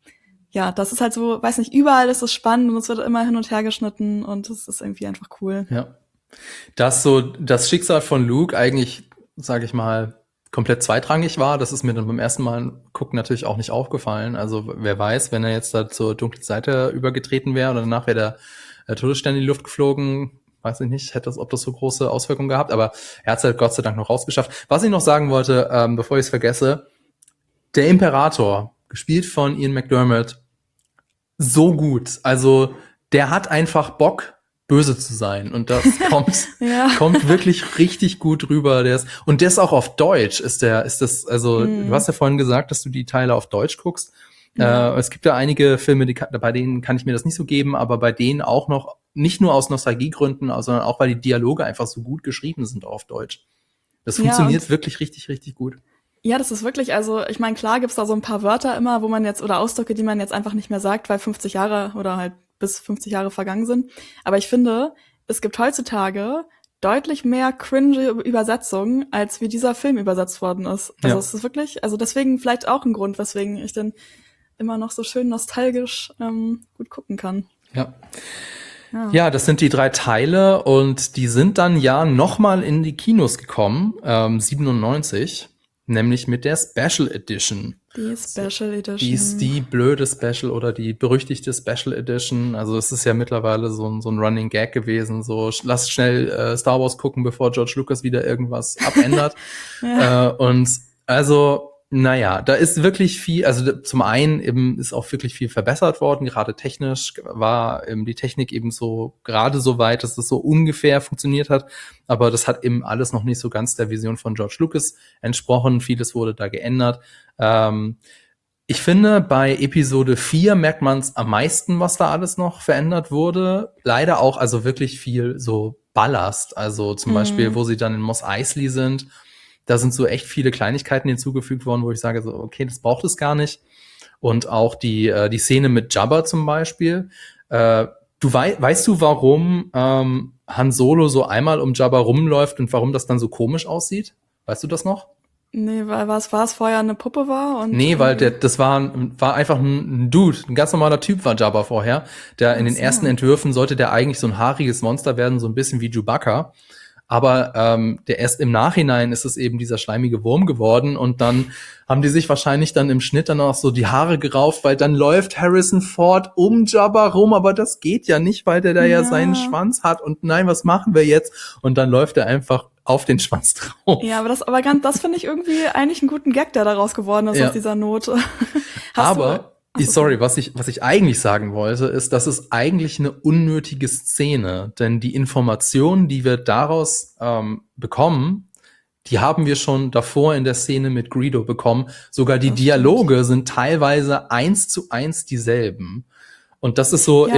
Speaker 2: das ist halt so, weiß nicht, überall ist es spannend und es wird immer hin und her geschnitten und es ist irgendwie einfach cool.
Speaker 1: Ja. Dass so das Schicksal von Luke eigentlich, sage ich mal, komplett zweitrangig war, das ist mir dann beim ersten Mal gucken natürlich auch nicht aufgefallen. Also wer weiß, wenn er jetzt da zur dunklen Seite übergetreten wäre oder danach wäre der Todesstern in die Luft geflogen, weiß ich nicht, ob das so große Auswirkungen gehabt, aber er hat es halt Gott sei Dank noch rausgeschafft. Was ich noch sagen wollte, bevor ich es vergesse, der Imperator, gespielt von Ian McDiarmid, so gut. Also der hat einfach Bock, böse zu sein. Und das kommt wirklich richtig gut rüber. Der ist auch auf Deutsch. Du hast ja vorhin gesagt, dass du die Teile auf Deutsch guckst. Ja. Es gibt ja einige Filme, bei denen kann ich mir das nicht so geben, aber bei denen auch noch, nicht nur aus Nostalgiegründen, sondern auch, weil die Dialoge einfach so gut geschrieben sind auf Deutsch. Das funktioniert wirklich richtig, richtig gut.
Speaker 2: Ja, das ist wirklich, also ich meine, klar gibt's da so ein paar Wörter immer, wo man jetzt, oder Ausdrücke, die man jetzt einfach nicht mehr sagt, weil 50 Jahre oder halt bis 50 Jahre vergangen sind. Aber ich finde, es gibt heutzutage deutlich mehr cringe Übersetzungen, als wie dieser Film übersetzt worden ist. Also es ist wirklich, also deswegen vielleicht auch ein Grund, weswegen ich den immer noch so schön nostalgisch gut gucken kann.
Speaker 1: Ja, das sind die 3 Teile und die sind dann nochmal in die Kinos gekommen, 97. Nämlich mit der Special Edition.
Speaker 2: Die Special Edition.
Speaker 1: Die ist die blöde Special oder die berüchtigte Special Edition. Also es ist ja mittlerweile so ein Running Gag gewesen. So, lass schnell Star Wars gucken, bevor George Lucas wieder irgendwas abändert. Und also, naja, da ist wirklich viel, also zum einen eben ist auch wirklich viel verbessert worden. Gerade technisch war die Technik eben so gerade so weit, dass es so ungefähr funktioniert hat. Aber das hat eben alles noch nicht so ganz der Vision von George Lucas entsprochen. Vieles wurde da geändert. Ich finde, bei Episode 4 merkt man es am meisten, was da alles noch verändert wurde. Leider auch also wirklich viel so Ballast. Also zum Beispiel, wo sie dann in Mos Eisley sind. Da sind so echt viele Kleinigkeiten hinzugefügt worden, wo ich sage so, okay, das braucht es gar nicht. Und auch die Szene mit Jabba zum Beispiel. Weißt du, warum Han Solo so einmal um Jabba rumläuft und warum das dann so komisch aussieht? Weißt du das noch?
Speaker 2: Nee, weil war es vorher eine Puppe war und
Speaker 1: Nee, weil das war einfach ein Dude, ein ganz normaler Typ war Jabba vorher. Der in den ersten Entwürfen sollte der eigentlich so ein haariges Monster werden, so ein bisschen wie Chewbacca. Aber der erst im Nachhinein ist es eben dieser schleimige Wurm geworden und dann haben die sich wahrscheinlich dann im Schnitt dann auch so die Haare gerauft, weil dann läuft Harrison Ford um Jabba rum, aber das geht ja nicht, weil der da ja seinen Schwanz hat und nein, was machen wir jetzt? Und dann läuft er einfach auf den Schwanz drauf.
Speaker 2: Ja, aber das finde ich irgendwie eigentlich einen guten Gag, der daraus geworden ist aus dieser Note.
Speaker 1: Sorry, was ich eigentlich sagen wollte, ist, dass es eigentlich eine unnötige Szene, denn die Informationen, die wir daraus bekommen, die haben wir schon davor in der Szene mit Greedo bekommen. Sogar die Dialoge sind teilweise 1:1 dieselben. Und das ist so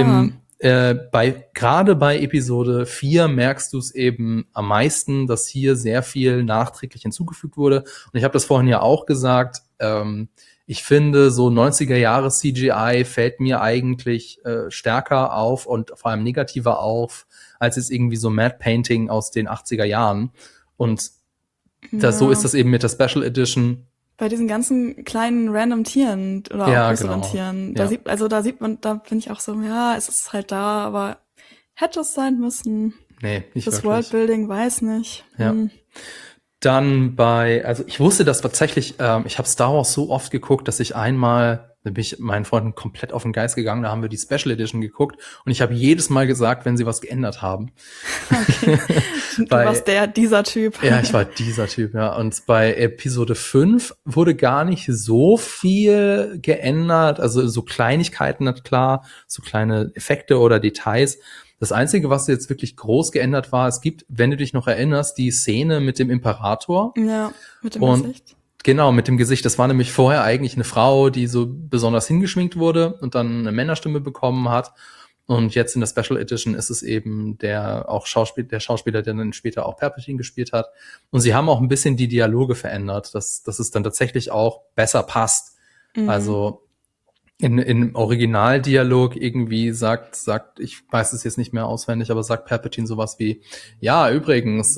Speaker 1: gerade bei Episode 4 merkst du es eben am meisten, dass hier sehr viel nachträglich hinzugefügt wurde. Und ich habe das vorhin ja auch gesagt, ich finde, so 90er Jahre CGI fällt mir eigentlich stärker auf und vor allem negativer auf, als jetzt irgendwie so Matte Painting aus den 80er Jahren. Und so ist das eben mit der Special Edition.
Speaker 2: Bei diesen ganzen kleinen random Tieren oder auch größeren Tieren. Da sieht man, da finde ich auch so, ja, es ist halt da, aber hätte es sein müssen.
Speaker 1: Nee, nicht
Speaker 2: das
Speaker 1: wirklich.
Speaker 2: Worldbuilding, weiß nicht.
Speaker 1: Ja. Dann also ich wusste das tatsächlich, ich habe Star Wars so oft geguckt, dass da bin ich meinen Freunden komplett auf den Geist gegangen, da haben wir die Special Edition geguckt und ich habe jedes Mal gesagt, wenn sie was geändert haben.
Speaker 2: Okay. Du warst dieser Typ.
Speaker 1: Ja, ich war dieser Typ, ja. Und bei Episode 5 wurde gar nicht so viel geändert, also so Kleinigkeiten, na klar, so kleine Effekte oder Details. Das Einzige, was jetzt wirklich groß geändert war, es gibt, wenn du dich noch erinnerst, die Szene mit dem Imperator.
Speaker 2: Ja, mit dem Gesicht.
Speaker 1: Genau, mit dem Gesicht. Das war nämlich vorher eigentlich eine Frau, die so besonders hingeschminkt wurde und dann eine Männerstimme bekommen hat. Und jetzt in der Special Edition ist es eben der Schauspieler, der dann später auch Palpatine gespielt hat. Und sie haben auch ein bisschen die Dialoge verändert, dass es dann tatsächlich auch besser passt. Mhm. Also im Originaldialog irgendwie sagt, ich weiß es jetzt nicht mehr auswendig, aber sagt Palpatine sowas wie, ja, übrigens,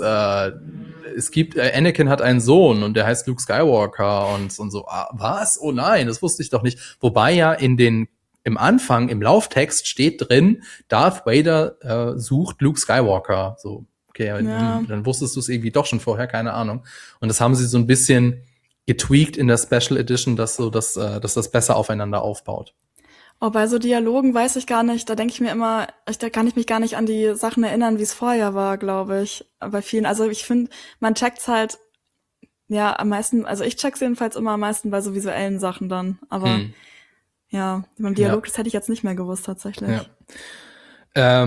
Speaker 1: Anakin hat einen Sohn und der heißt Luke Skywalker und so, was? Oh nein, das wusste ich doch nicht. Wobei ja im Anfang, im Lauftext steht drin, Darth Vader sucht Luke Skywalker. So, okay, dann wusstest du es irgendwie doch schon vorher, keine Ahnung. Und das haben sie so ein bisschen getweakt in der Special Edition, dass das besser aufeinander aufbaut.
Speaker 2: Oh, bei so Dialogen weiß ich gar nicht, da denke ich mir immer, da kann ich mich gar nicht an die Sachen erinnern, wie es vorher war, glaube ich, bei vielen. Also ich finde, man checkt's halt, ja, am meisten, also ich check's jedenfalls immer am meisten bei so visuellen Sachen dann, aber ja, beim Dialog, das hätte ich jetzt nicht mehr gewusst, tatsächlich.
Speaker 1: Ja.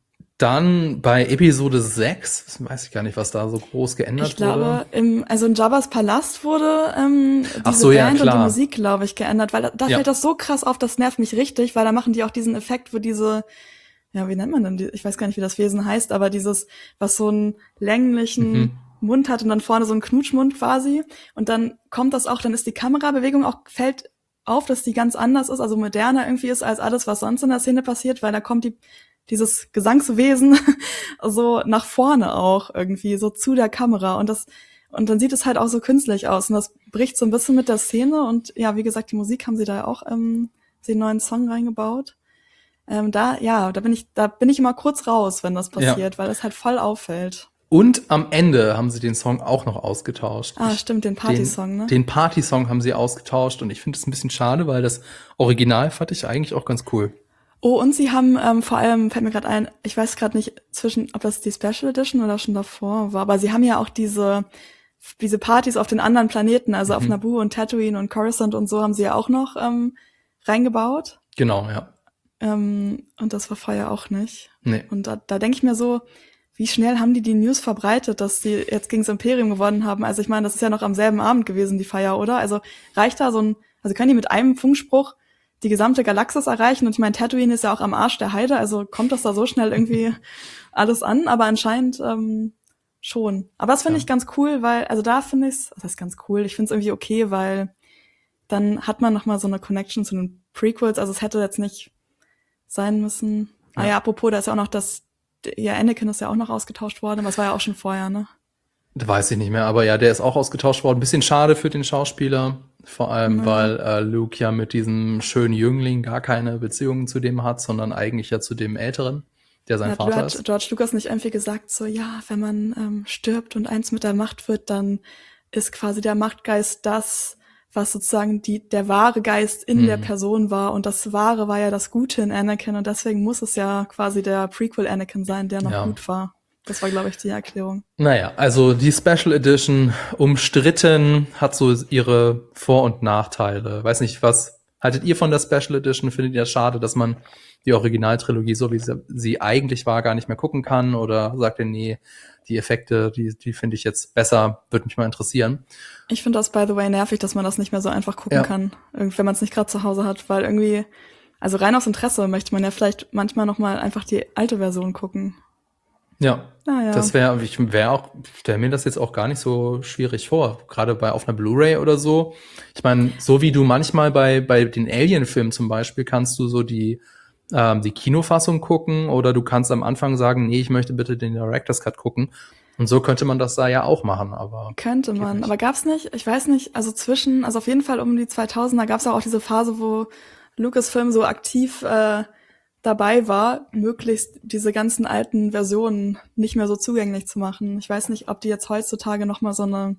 Speaker 1: Dann bei Episode 6, weiß ich gar nicht, was da so groß geändert wurde.
Speaker 2: Ich glaube, in Jabba's Palast wurde diese Band und die Musik, glaube ich, geändert, weil da fällt das so krass auf, das nervt mich richtig, weil da machen die auch diesen Effekt, wo diese, ja, wie nennt man denn, ich weiß gar nicht, wie das Wesen heißt, aber dieses, was so einen länglichen Mund hat und dann vorne so einen Knutschmund quasi und dann kommt das auch, dann ist die Kamerabewegung auch, fällt auf, dass die ganz anders ist, also moderner irgendwie ist als alles, was sonst in der Szene passiert, weil da kommt dieses Gesangswesen so nach vorne auch irgendwie, so zu der Kamera und dann sieht es halt auch so künstlich aus und das bricht so ein bisschen mit der Szene und ja, wie gesagt, die Musik haben sie da auch den neuen Song reingebaut. Da bin ich immer kurz raus, wenn das passiert, weil das halt voll auffällt.
Speaker 1: Und am Ende haben sie den Song auch noch ausgetauscht.
Speaker 2: Stimmt, den Party-Song, ne?
Speaker 1: Den Party-Song haben sie ausgetauscht und ich finde es ein bisschen schade, weil das Original fand ich eigentlich auch ganz cool.
Speaker 2: Oh, und sie haben vor allem, fällt mir gerade ein, ich weiß gerade nicht ob das die Special Edition oder schon davor war, aber sie haben ja auch diese Partys auf den anderen Planeten, also auf Naboo und Tatooine und Coruscant und so haben sie ja auch noch reingebaut.
Speaker 1: Genau, ja.
Speaker 2: Und das war vorher auch nicht.
Speaker 1: Nee.
Speaker 2: Und da denke ich mir so, wie schnell haben die News verbreitet, dass sie jetzt gegen das Imperium gewonnen haben? Also ich meine, das ist ja noch am selben Abend gewesen, die Feier, oder? Also reicht da also können die mit einem Funkspruch die gesamte Galaxis erreichen? Und ich meine, Tatooine ist ja auch am Arsch der Heide, also kommt das da so schnell irgendwie alles an? Aber anscheinend schon. Aber das finde ich ganz cool, weil, also da finde ich's, das heißt ganz cool, ich finde es irgendwie okay, weil dann hat man nochmal so eine Connection zu den Prequels. Also es hätte jetzt nicht sein müssen. Ja. Ah ja, apropos, da ist ja auch noch Anakin ist ja auch noch ausgetauscht worden, aber es war ja auch schon vorher, ne?
Speaker 1: Weiß ich nicht mehr, aber ja, der ist auch ausgetauscht worden. Ein bisschen schade für den Schauspieler, vor allem, weil Luke ja mit diesem schönen Jüngling gar keine Beziehungen zu dem hat, sondern eigentlich ja zu dem Älteren, der sein Vater ist.
Speaker 2: Hat George Lucas nicht irgendwie gesagt, so, ja, wenn man stirbt und eins mit der Macht wird, dann ist quasi der Machtgeist das, was sozusagen der wahre Geist in der Person war, und das Wahre war ja das Gute in Anakin, und deswegen muss es ja quasi der Prequel Anakin sein, der noch gut war. Das war, glaube ich, die Erklärung.
Speaker 1: Naja, also die Special Edition, umstritten, hat so ihre Vor- und Nachteile. Weiß nicht, was haltet ihr von der Special Edition? Findet ihr das schade, dass man die Originaltrilogie, so wie sie eigentlich war, gar nicht mehr gucken kann? Oder sagt ihr, nee, die Effekte, die finde ich jetzt besser, würde mich mal interessieren.
Speaker 2: Ich finde das, by the way, nervig, dass man das nicht mehr so einfach gucken kann, wenn man es nicht gerade zu Hause hat, weil irgendwie, also rein aus Interesse möchte man ja vielleicht manchmal noch mal einfach die alte Version gucken.
Speaker 1: Ja, das ich stelle mir das jetzt auch gar nicht so schwierig vor, gerade auf einer Blu-ray oder so. Ich meine, so wie du manchmal bei den Alien-Filmen zum Beispiel kannst du so die Kinofassung gucken, oder du kannst am Anfang sagen, nee, ich möchte bitte den Director's Cut gucken. Und so könnte man das da ja auch machen, aber.
Speaker 2: Könnte man, aber gab's nicht, ich weiß nicht, also auf jeden Fall um die 2000er gab's auch diese Phase, wo Lucasfilm so aktiv dabei war, möglichst diese ganzen alten Versionen nicht mehr so zugänglich zu machen. Ich weiß nicht, ob die jetzt heutzutage nochmal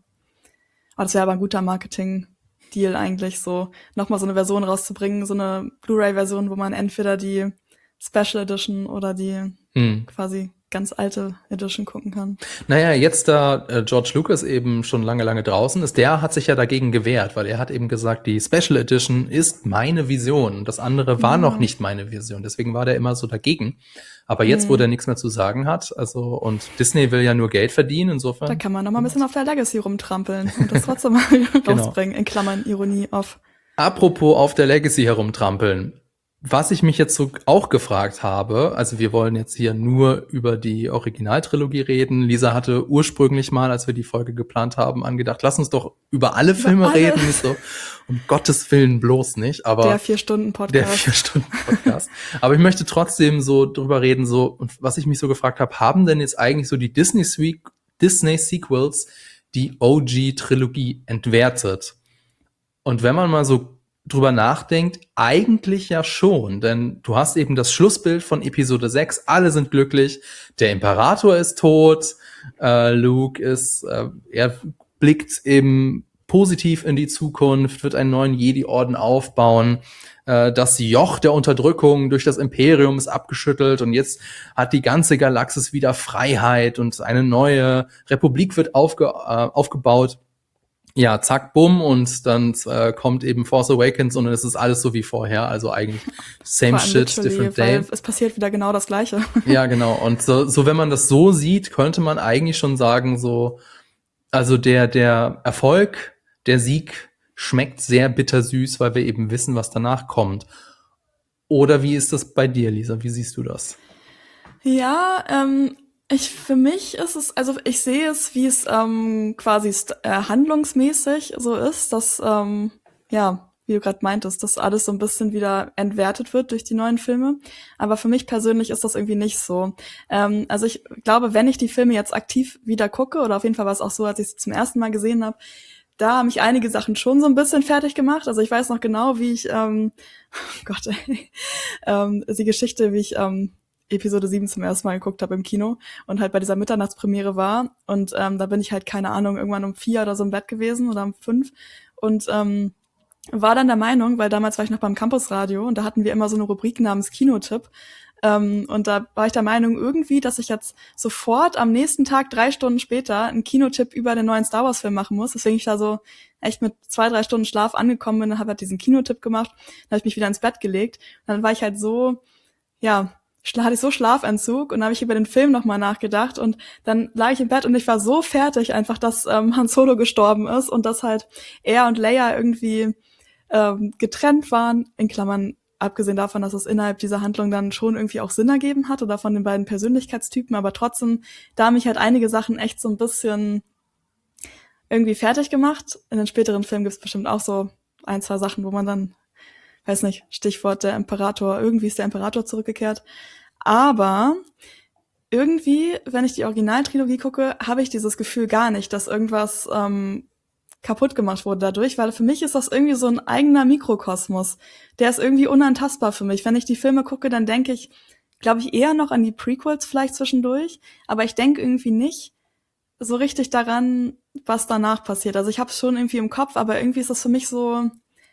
Speaker 2: das wäre aber ein guter Marketing-Deal eigentlich, so nochmal so eine Version rauszubringen, so eine Blu-ray-Version, wo man entweder die Special Edition oder die quasi ganz alte Edition gucken kann.
Speaker 1: Naja, jetzt da George Lucas eben schon lange draußen ist, der hat sich ja dagegen gewehrt, weil er hat eben gesagt, die Special Edition ist meine Vision. Das andere war noch nicht meine Vision. Deswegen war der immer so dagegen. Aber jetzt, wo der nichts mehr zu sagen hat, also, und Disney will ja nur Geld verdienen, insofern.
Speaker 2: Da kann man noch mal ein bisschen auf der Legacy rumtrampeln und das trotzdem mal rausbringen, in Klammern Ironie auf.
Speaker 1: Apropos auf der Legacy herumtrampeln. Was ich mich jetzt so auch gefragt habe, also wir wollen jetzt hier nur über die Originaltrilogie reden. Lisa hatte ursprünglich mal, als wir die Folge geplant haben, angedacht, lass uns doch über alle Filme reden. Nicht so, um Gottes Willen bloß nicht. Aber
Speaker 2: der
Speaker 1: 4-Stunden-Podcast. Aber ich möchte trotzdem so drüber reden, so, und was ich mich so gefragt habe, haben denn jetzt eigentlich so die Disney-Sequels die OG-Trilogie entwertet? Und wenn man mal so drüber nachdenkt, eigentlich ja schon, denn du hast eben das Schlussbild von Episode 6, alle sind glücklich, der Imperator ist tot, Luke er blickt eben positiv in die Zukunft, wird einen neuen Jedi-Orden aufbauen, das Joch der Unterdrückung durch das Imperium ist abgeschüttelt und jetzt hat die ganze Galaxis wieder Freiheit und eine neue Republik wird aufgebaut. Ja, zack, bumm, und dann kommt eben Force Awakens und es ist alles so wie vorher, also eigentlich same shit, different day.
Speaker 2: Es passiert wieder genau das Gleiche.
Speaker 1: Ja, genau, und so wenn man das so sieht, könnte man eigentlich schon sagen, so, also der Erfolg, der Sieg schmeckt sehr bittersüß, weil wir eben wissen, was danach kommt. Oder wie ist das bei dir, Lisa? Wie siehst du das?
Speaker 2: Ja, für mich ist es, also ich sehe es, wie es quasi handlungsmäßig so ist, dass, wie du gerade meintest, dass alles so ein bisschen wieder entwertet wird durch die neuen Filme. Aber für mich persönlich ist das irgendwie nicht so. Also ich glaube, wenn ich die Filme jetzt aktiv wieder gucke, oder auf jeden Fall war es auch so, als ich sie zum ersten Mal gesehen habe, da haben mich einige Sachen schon so ein bisschen fertig gemacht. Also ich weiß noch genau, wie ich, die Geschichte, wie ich Episode 7 zum ersten Mal geguckt habe im Kino und halt bei dieser Mitternachtspremiere war. Und da bin ich halt, keine Ahnung, irgendwann um 4 oder so im Bett gewesen oder um 5 und war dann der Meinung, weil damals war ich noch beim Campusradio und da hatten wir immer so eine Rubrik namens Kinotipp. Und da war ich der Meinung irgendwie, dass ich jetzt sofort am nächsten Tag 3 Stunden später einen Kinotipp über den neuen Star Wars Film machen muss. Deswegen ich da so echt mit 2-3 Stunden Schlaf angekommen bin und habe halt diesen Kinotipp gemacht. Dann habe ich mich wieder ins Bett gelegt. Und dann war ich halt so, hatte ich so Schlafentzug und dann habe ich über den Film nochmal nachgedacht und dann lag ich im Bett und ich war so fertig einfach, dass Han Solo gestorben ist und dass halt er und Leia irgendwie getrennt waren, in Klammern abgesehen davon, dass es innerhalb dieser Handlung dann schon irgendwie auch Sinn ergeben hat oder von den beiden Persönlichkeitstypen, aber trotzdem, da haben mich halt einige Sachen echt so ein bisschen irgendwie fertig gemacht. In den späteren Filmen gibt's bestimmt auch so ein, zwei Sachen, wo man dann, weiß nicht, Stichwort der Imperator, irgendwie ist der Imperator zurückgekehrt. Aber irgendwie, wenn ich die Originaltrilogie gucke, habe ich dieses Gefühl gar nicht, dass irgendwas kaputt gemacht wurde dadurch, weil für mich ist das irgendwie so ein eigener Mikrokosmos. Der ist irgendwie unantastbar für mich. Wenn ich die Filme gucke, dann denke ich, glaube ich, eher noch an die Prequels vielleicht zwischendurch, aber ich denke irgendwie nicht so richtig daran, was danach passiert. Also ich habe es schon irgendwie im Kopf, aber irgendwie ist das für mich so,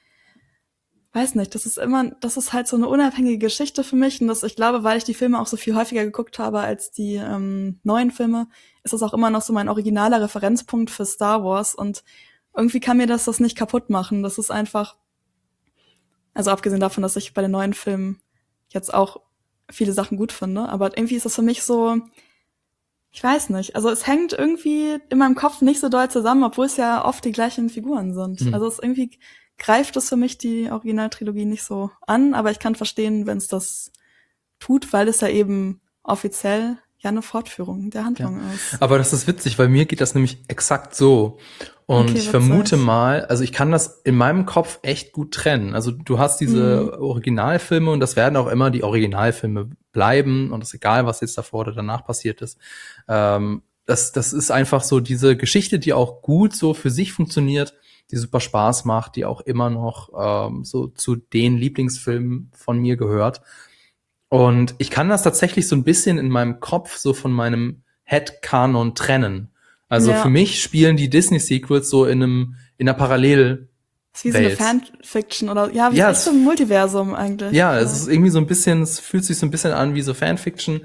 Speaker 2: weiß nicht, das ist halt so eine unabhängige Geschichte für mich und ich glaube, weil ich die Filme auch so viel häufiger geguckt habe als die neuen Filme, ist das auch immer noch so mein originaler Referenzpunkt für Star Wars und irgendwie kann mir das nicht kaputt machen. Das ist einfach, also abgesehen davon, dass ich bei den neuen Filmen jetzt auch viele Sachen gut finde, aber irgendwie ist das für mich so, ich weiß nicht, also es hängt irgendwie in meinem Kopf nicht so doll zusammen, obwohl es ja oft die gleichen Figuren sind. Also es irgendwie greift es für mich die Originaltrilogie nicht so an, aber ich kann verstehen, wenn es das tut, weil es ja eben offiziell ja eine Fortführung der Handlung ist.
Speaker 1: Aber das ist witzig, weil mir geht das nämlich exakt so. Und
Speaker 2: Okay,
Speaker 1: ich vermute mal, also ich kann das in meinem Kopf echt gut trennen. Also du hast diese Originalfilme und das werden auch immer die Originalfilme bleiben und es ist egal, was jetzt davor oder danach passiert ist. Das ist einfach so diese Geschichte, die auch gut so für sich funktioniert, die super Spaß macht, die auch immer noch so zu den Lieblingsfilmen von mir gehört. Und ich kann das tatsächlich so ein bisschen in meinem Kopf so von meinem Headcanon trennen. Also für mich spielen die Disney-Sequels so in einer Parallelwelt.
Speaker 2: Es ist wie so eine Fanfiction oder wie ist so ein Multiversum eigentlich.
Speaker 1: Ja, es ist irgendwie so ein bisschen, es fühlt sich so ein bisschen an wie so Fanfiction.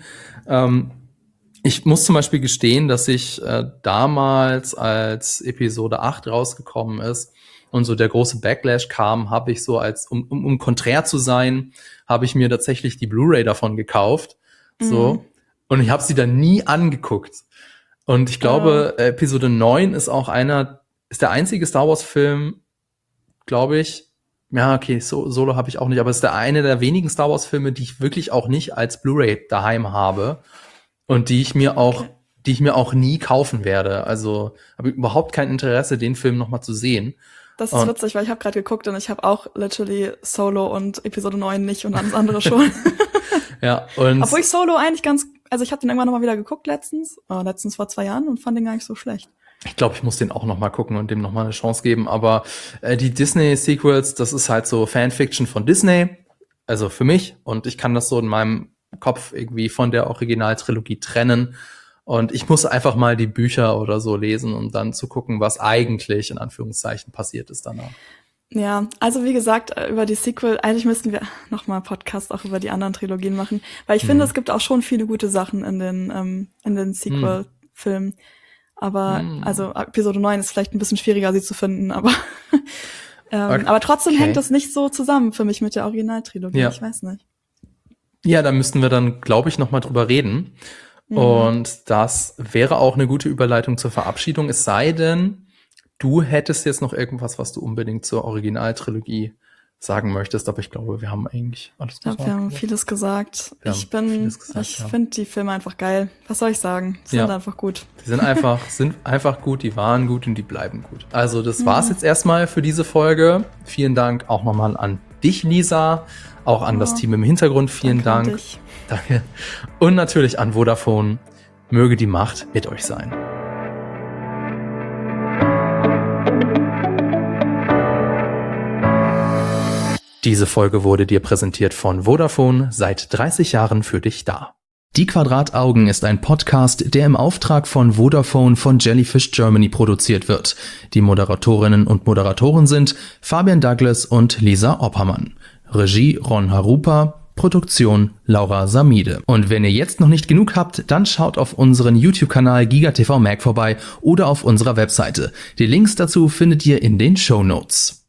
Speaker 1: Ich muss zum Beispiel gestehen, dass ich damals, als Episode 8 rausgekommen ist und so der große Backlash kam, habe ich so um konträr zu sein, habe ich mir tatsächlich die Blu-ray davon gekauft. So. Und ich habe sie dann nie angeguckt. Und ich glaube, Episode 9 ist der einzige Star Wars Film, glaube ich, ja, okay, Solo habe ich auch nicht, aber es ist eine der wenigen Star Wars Filme, die ich wirklich auch nicht als Blu-ray daheim habe und die ich mir auch nie kaufen werde. Also habe ich überhaupt kein Interesse, den Film nochmal zu sehen.
Speaker 2: Das ist witzig, weil ich habe gerade geguckt und ich habe auch literally Solo und Episode 9 nicht und alles andere schon.
Speaker 1: Ja, und
Speaker 2: obwohl ich Solo eigentlich also ich habe den irgendwann nochmal wieder geguckt letztens vor 2 Jahren und fand den gar nicht so schlecht.
Speaker 1: Ich glaube, ich muss den auch nochmal gucken und dem nochmal eine Chance geben, aber die Disney-Sequels, das ist halt so Fanfiction von Disney, also für mich, und ich kann das so in meinem Kopf irgendwie von der Originaltrilogie trennen und ich muss einfach mal die Bücher oder so lesen, um dann zu gucken, was eigentlich in Anführungszeichen passiert ist danach.
Speaker 2: Ja, also wie gesagt, über die Sequel, eigentlich müssten wir nochmal einen Podcast auch über die anderen Trilogien machen, weil ich finde, es gibt auch schon viele gute Sachen in den Sequel-Filmen. Aber, also Episode 9 ist vielleicht ein bisschen schwieriger, sie zu finden, aber aber trotzdem hängt das nicht so zusammen für mich mit der Originaltrilogie, ich weiß nicht.
Speaker 1: Ja, da müssten wir dann, glaube ich, nochmal drüber reden. Und das wäre auch eine gute Überleitung zur Verabschiedung, es sei denn, du hättest jetzt noch irgendwas, was du unbedingt zur Originaltrilogie sagen möchtest, aber ich glaube, wir haben eigentlich alles gesagt.
Speaker 2: Wir haben vieles gesagt. Ich finde die Filme einfach geil. Was soll ich sagen? Die sind einfach gut.
Speaker 1: Die sind einfach gut, die waren gut und die bleiben gut. Also das war's jetzt erstmal für diese Folge. Vielen Dank auch nochmal an dich, Lisa, auch an das Team im Hintergrund. Vielen Dank. Danke. Und natürlich an Vodafone. Möge die Macht mit euch sein. Diese Folge wurde dir präsentiert von Vodafone, seit 30 Jahren für dich da. Die Quadrataugen ist ein Podcast, der im Auftrag von Vodafone von Jellyfish Germany produziert wird. Die Moderatorinnen und Moderatoren sind Fabian Douglas und Lisa Oppermann. Regie Ron Harupa, Produktion Laura Samide. Und wenn ihr jetzt noch nicht genug habt, dann schaut auf unseren YouTube-Kanal GigaTV Mag vorbei oder auf unserer Webseite. Die Links dazu findet ihr in den Shownotes.